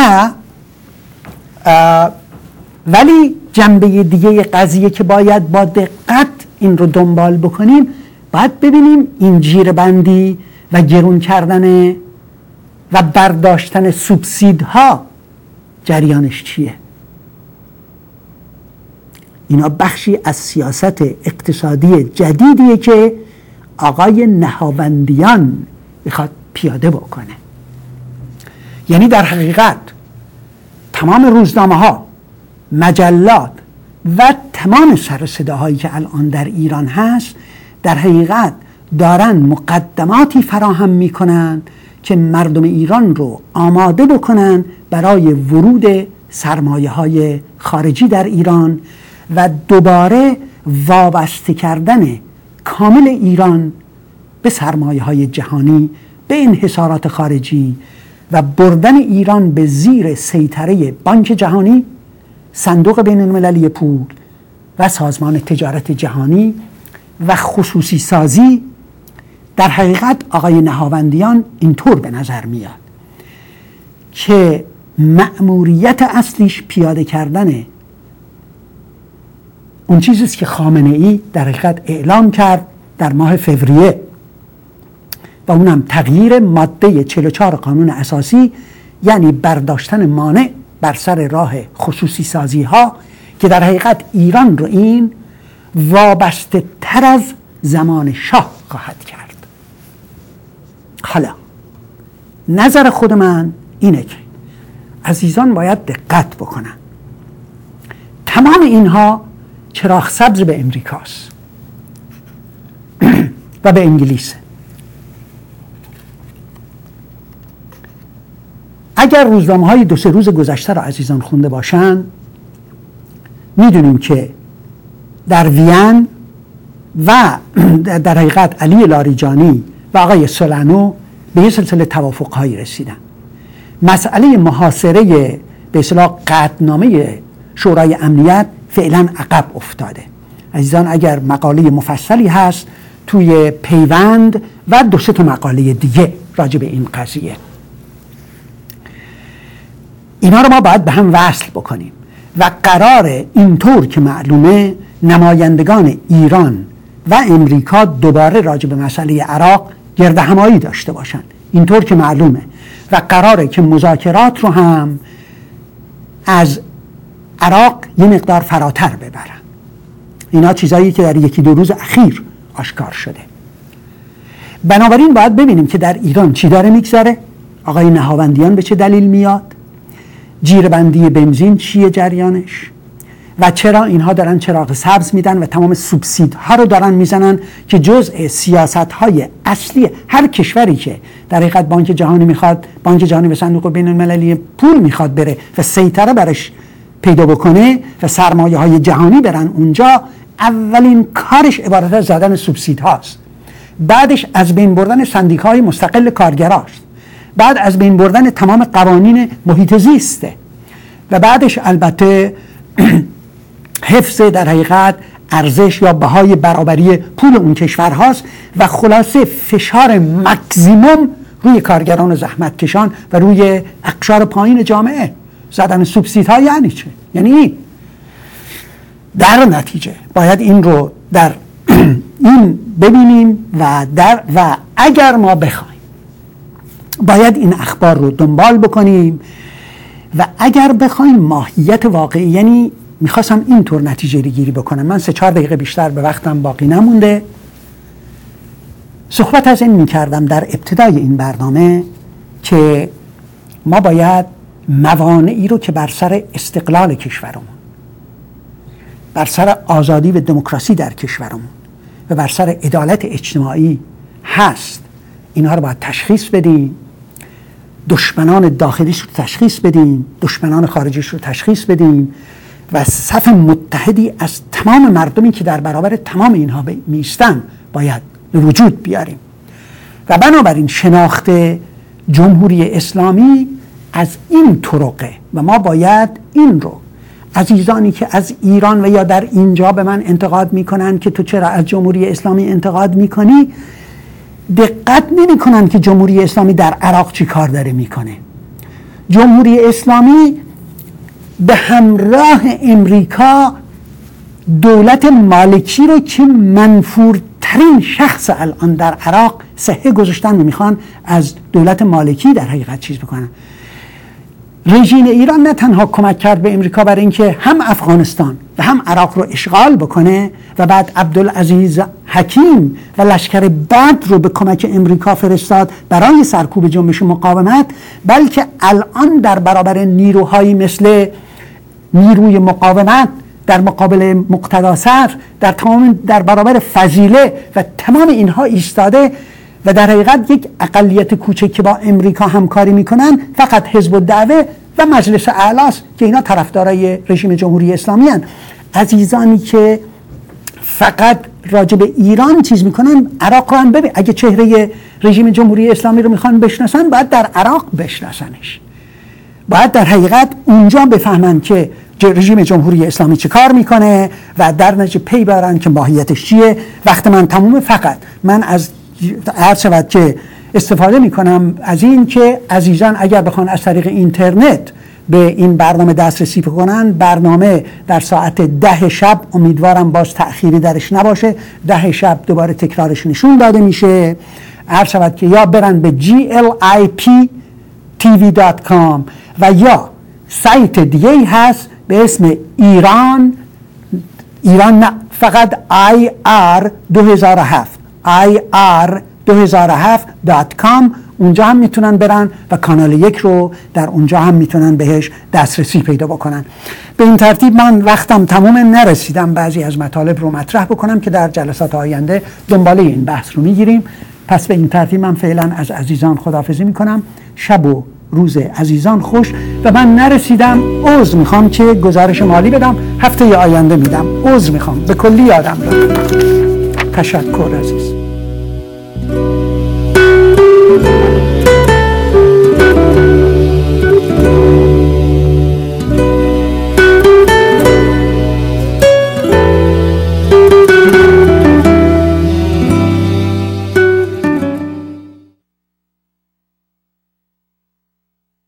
ولی جنبه دیگه قضیه که باید با دقت این رو دنبال بکنیم، باید ببینیم این جیره‌بندی و گرون کردن و برداشتن سوبسیدها جریانش چیه. اینا بخشی از سیاست اقتصادی جدیدیه که آقای نهاوندیان میخواد پیاده بکنه. یعنی در حقیقت تمام روزنامه ها، مجلات و تمام سر صداهایی که الان در ایران هست در حقیقت دارن مقدماتی فراهم میکنن که مردم ایران رو آماده بکنن برای ورود سرمایه های خارجی در ایران و دوباره وابسته کردن کامل ایران به سرمایه های جهانی، به انحصارات خارجی و بردن ایران به زیر سیطره بانک جهانی، صندوق بین المللی پول و سازمان تجارت جهانی و خصوصی سازی. در حقیقت آقای نهاوندیان اینطور به نظر میاد که مأموریت اصلیش پیاده کردن اون چیزیست که خامنه ای در حقیقت اعلام کرد در ماه فوریه و اونم تغییر ماده 44 قانون اساسی، یعنی برداشتن مانع بر سر راه خصوصی سازی ها که در حقیقت ایران رو این وابسته تر از زمان شاه خواهد کرد. حالا نظر خود من اینه که عزیزان باید دقت بکنن. تمام اینها چراغ سبز به امریکاست و به انگلیس. اگر روزنامه‌های 2-3 روز گذشته را عزیزان خونده باشن میدونیم که در وین و در حقیقت علی لاریجانی و آقای سولانو به یه سلسله توافق‌هایی رسیدن. مسئله محاصره به اصطلاح قطعنامه شورای امنیت فعلا عقب افتاده. عزیزان اگر مقاله مفصلی هست توی پیوند و 2-3 تا مقاله دیگه راجع به این قضیه، اینا رو ما باید به هم وصل بکنیم و قرار اینطور که معلومه نمایندگان ایران و امریکا دوباره راجع به مسئله عراق گرد همایی داشته باشن، اینطور که معلومه، و قراره که مذاکرات رو هم از عراق یه مقدار فراتر ببرن. اینا چیزایی که در 1-2 روز اخیر آشکار شده. بنابراین باید ببینیم که در ایران چی داره میگذره، آقای نهاوندیان به چه دلیل میاد، جیره‌بندی بنزین چیه جریانش و چرا اینها دارن چراغ سبز میدن و تمام سوبسیدها رو دارن میزنن که جزء سیاست‌های اصلی هر کشوری که در حقیقت بانک جهانی میخواد، بانک جهانی و صندوق بین المللی پول میخواد بره و سیطره برش پیدا بکنه و سرمایه‌های جهانی برن اونجا، اولین کارش عبارت از زدن سوبسیدهاست، بعدش از بین بردن سندیکاهای مستقل کارگراست، بعد از بین بردن تمام قوانین محیط زیسته و بعدش البته حفظ در حقیقت ارزش یا بهای برابری پول اون کشور هاست و خلاصه فشار مکزیموم روی کارگران و زحمتکشان و روی اقشار پایین جامعه. زدن سوبسیدها یعنی چه؟ یعنی این در نتیجه باید این رو در این ببینیم و اگر ما بخوایم باید این اخبار رو دنبال بکنیم و اگر بخوایم ماهیت واقعی، یعنی میخواستم اینطور نتیجه گیری بکنم، من 3-4 دقیقه بیشتر به وقتم باقی نمونده. صحبت از این میکردم در ابتدای این برنامه که ما باید موانعی رو که بر سر استقلال کشورمون، بر سر آزادی و دموکراسی در کشورمون و بر سر عدالت اجتماعی هست، اینها رو باید تشخیص بدیم، دشمنان داخلیش رو تشخیص بدیم، دشمنان خارجیش رو تشخیص بدیم و صف متحدی از تمام مردمی که در برابر تمام اینها میستن باید به وجود بیاریم. و بنابراین شناخت جمهوری اسلامی از این طرقه و ما باید این رو عزیزانی که از ایران و یا در اینجا به من انتقاد میکنن که تو چرا از جمهوری اسلامی انتقاد میکنی، دقت نمی کنن که جمهوری اسلامی در عراق چی کار داره میکنه. جمهوری اسلامی به همراه امریکا دولت مالکی رو که منفورترین شخص الان در عراق صحه گذاشتن و میخوان از دولت مالکی در حقیقت چیز بکنن. رژیم ایران نه تنها کمک کرد به امریکا برای اینکه هم افغانستان و هم عراق رو اشغال بکنه و بعد عبدالعزیز حکیم و لشکر بدر رو به کمک امریکا فرستاد برای سرکوب جنبش مقاومت، بلکه الان در برابر نیروهایی مثل نیروی مقاومت در مقابل مقتداسر، در برابر فضیله و تمام اینها ایستاده و در حقیقت یک اقلیت کوچک که با امریکا همکاری میکنن فقط حزب الدعوه و مجلس اعلی است که اینا طرفدارای رژیم جمهوری اسلامی هستند. عزیزانی که فقط راجع به ایران چیز میکنن، عراق رو هم ببین. اگه چهره رژیم جمهوری اسلامی رو میخوان بشناسن باید در عراق بشناسنش، باید در حقیقت اونجا بفهمن که رژیم جمهوری اسلامی چه کار میکنه و در نتیجه پی برن که ماهیتش چیه. وقت من تمومه، فقط من از هر شود که استفاده میکنم از این که عزیزان اگر بخوان از طریق اینترنت به این برنامه دسترسی بکنن، برنامه در ساعت 10 شب، امیدوارم باز تأخیری درش نباشه، 10 شب دوباره تکرارش نشون داده میشه. هر شود که یا برن به gliptv.com و یا سایت دیگه هست به اسم ایران نه، فقط IR 2007 اونجا هم میتونن برن و کانال 1 رو در اونجا هم میتونن بهش دسترسی پیدا بکنن. به این ترتیب من وقتم تمومه، نرسیدم بعضی از مطالب رو مطرح بکنم که در جلسات آینده دنباله این بحث رو میگیریم. پس به این ترتیب من فعلا از عزیزان خداحافظی میکنم. شب و روز عزیزان خوش. و من نرسیدم، عذر میخوام که گزارش مالی بدم، هفته آینده میدم، عذر میخوام، به کلی یادم دارم. تشکر عزیز.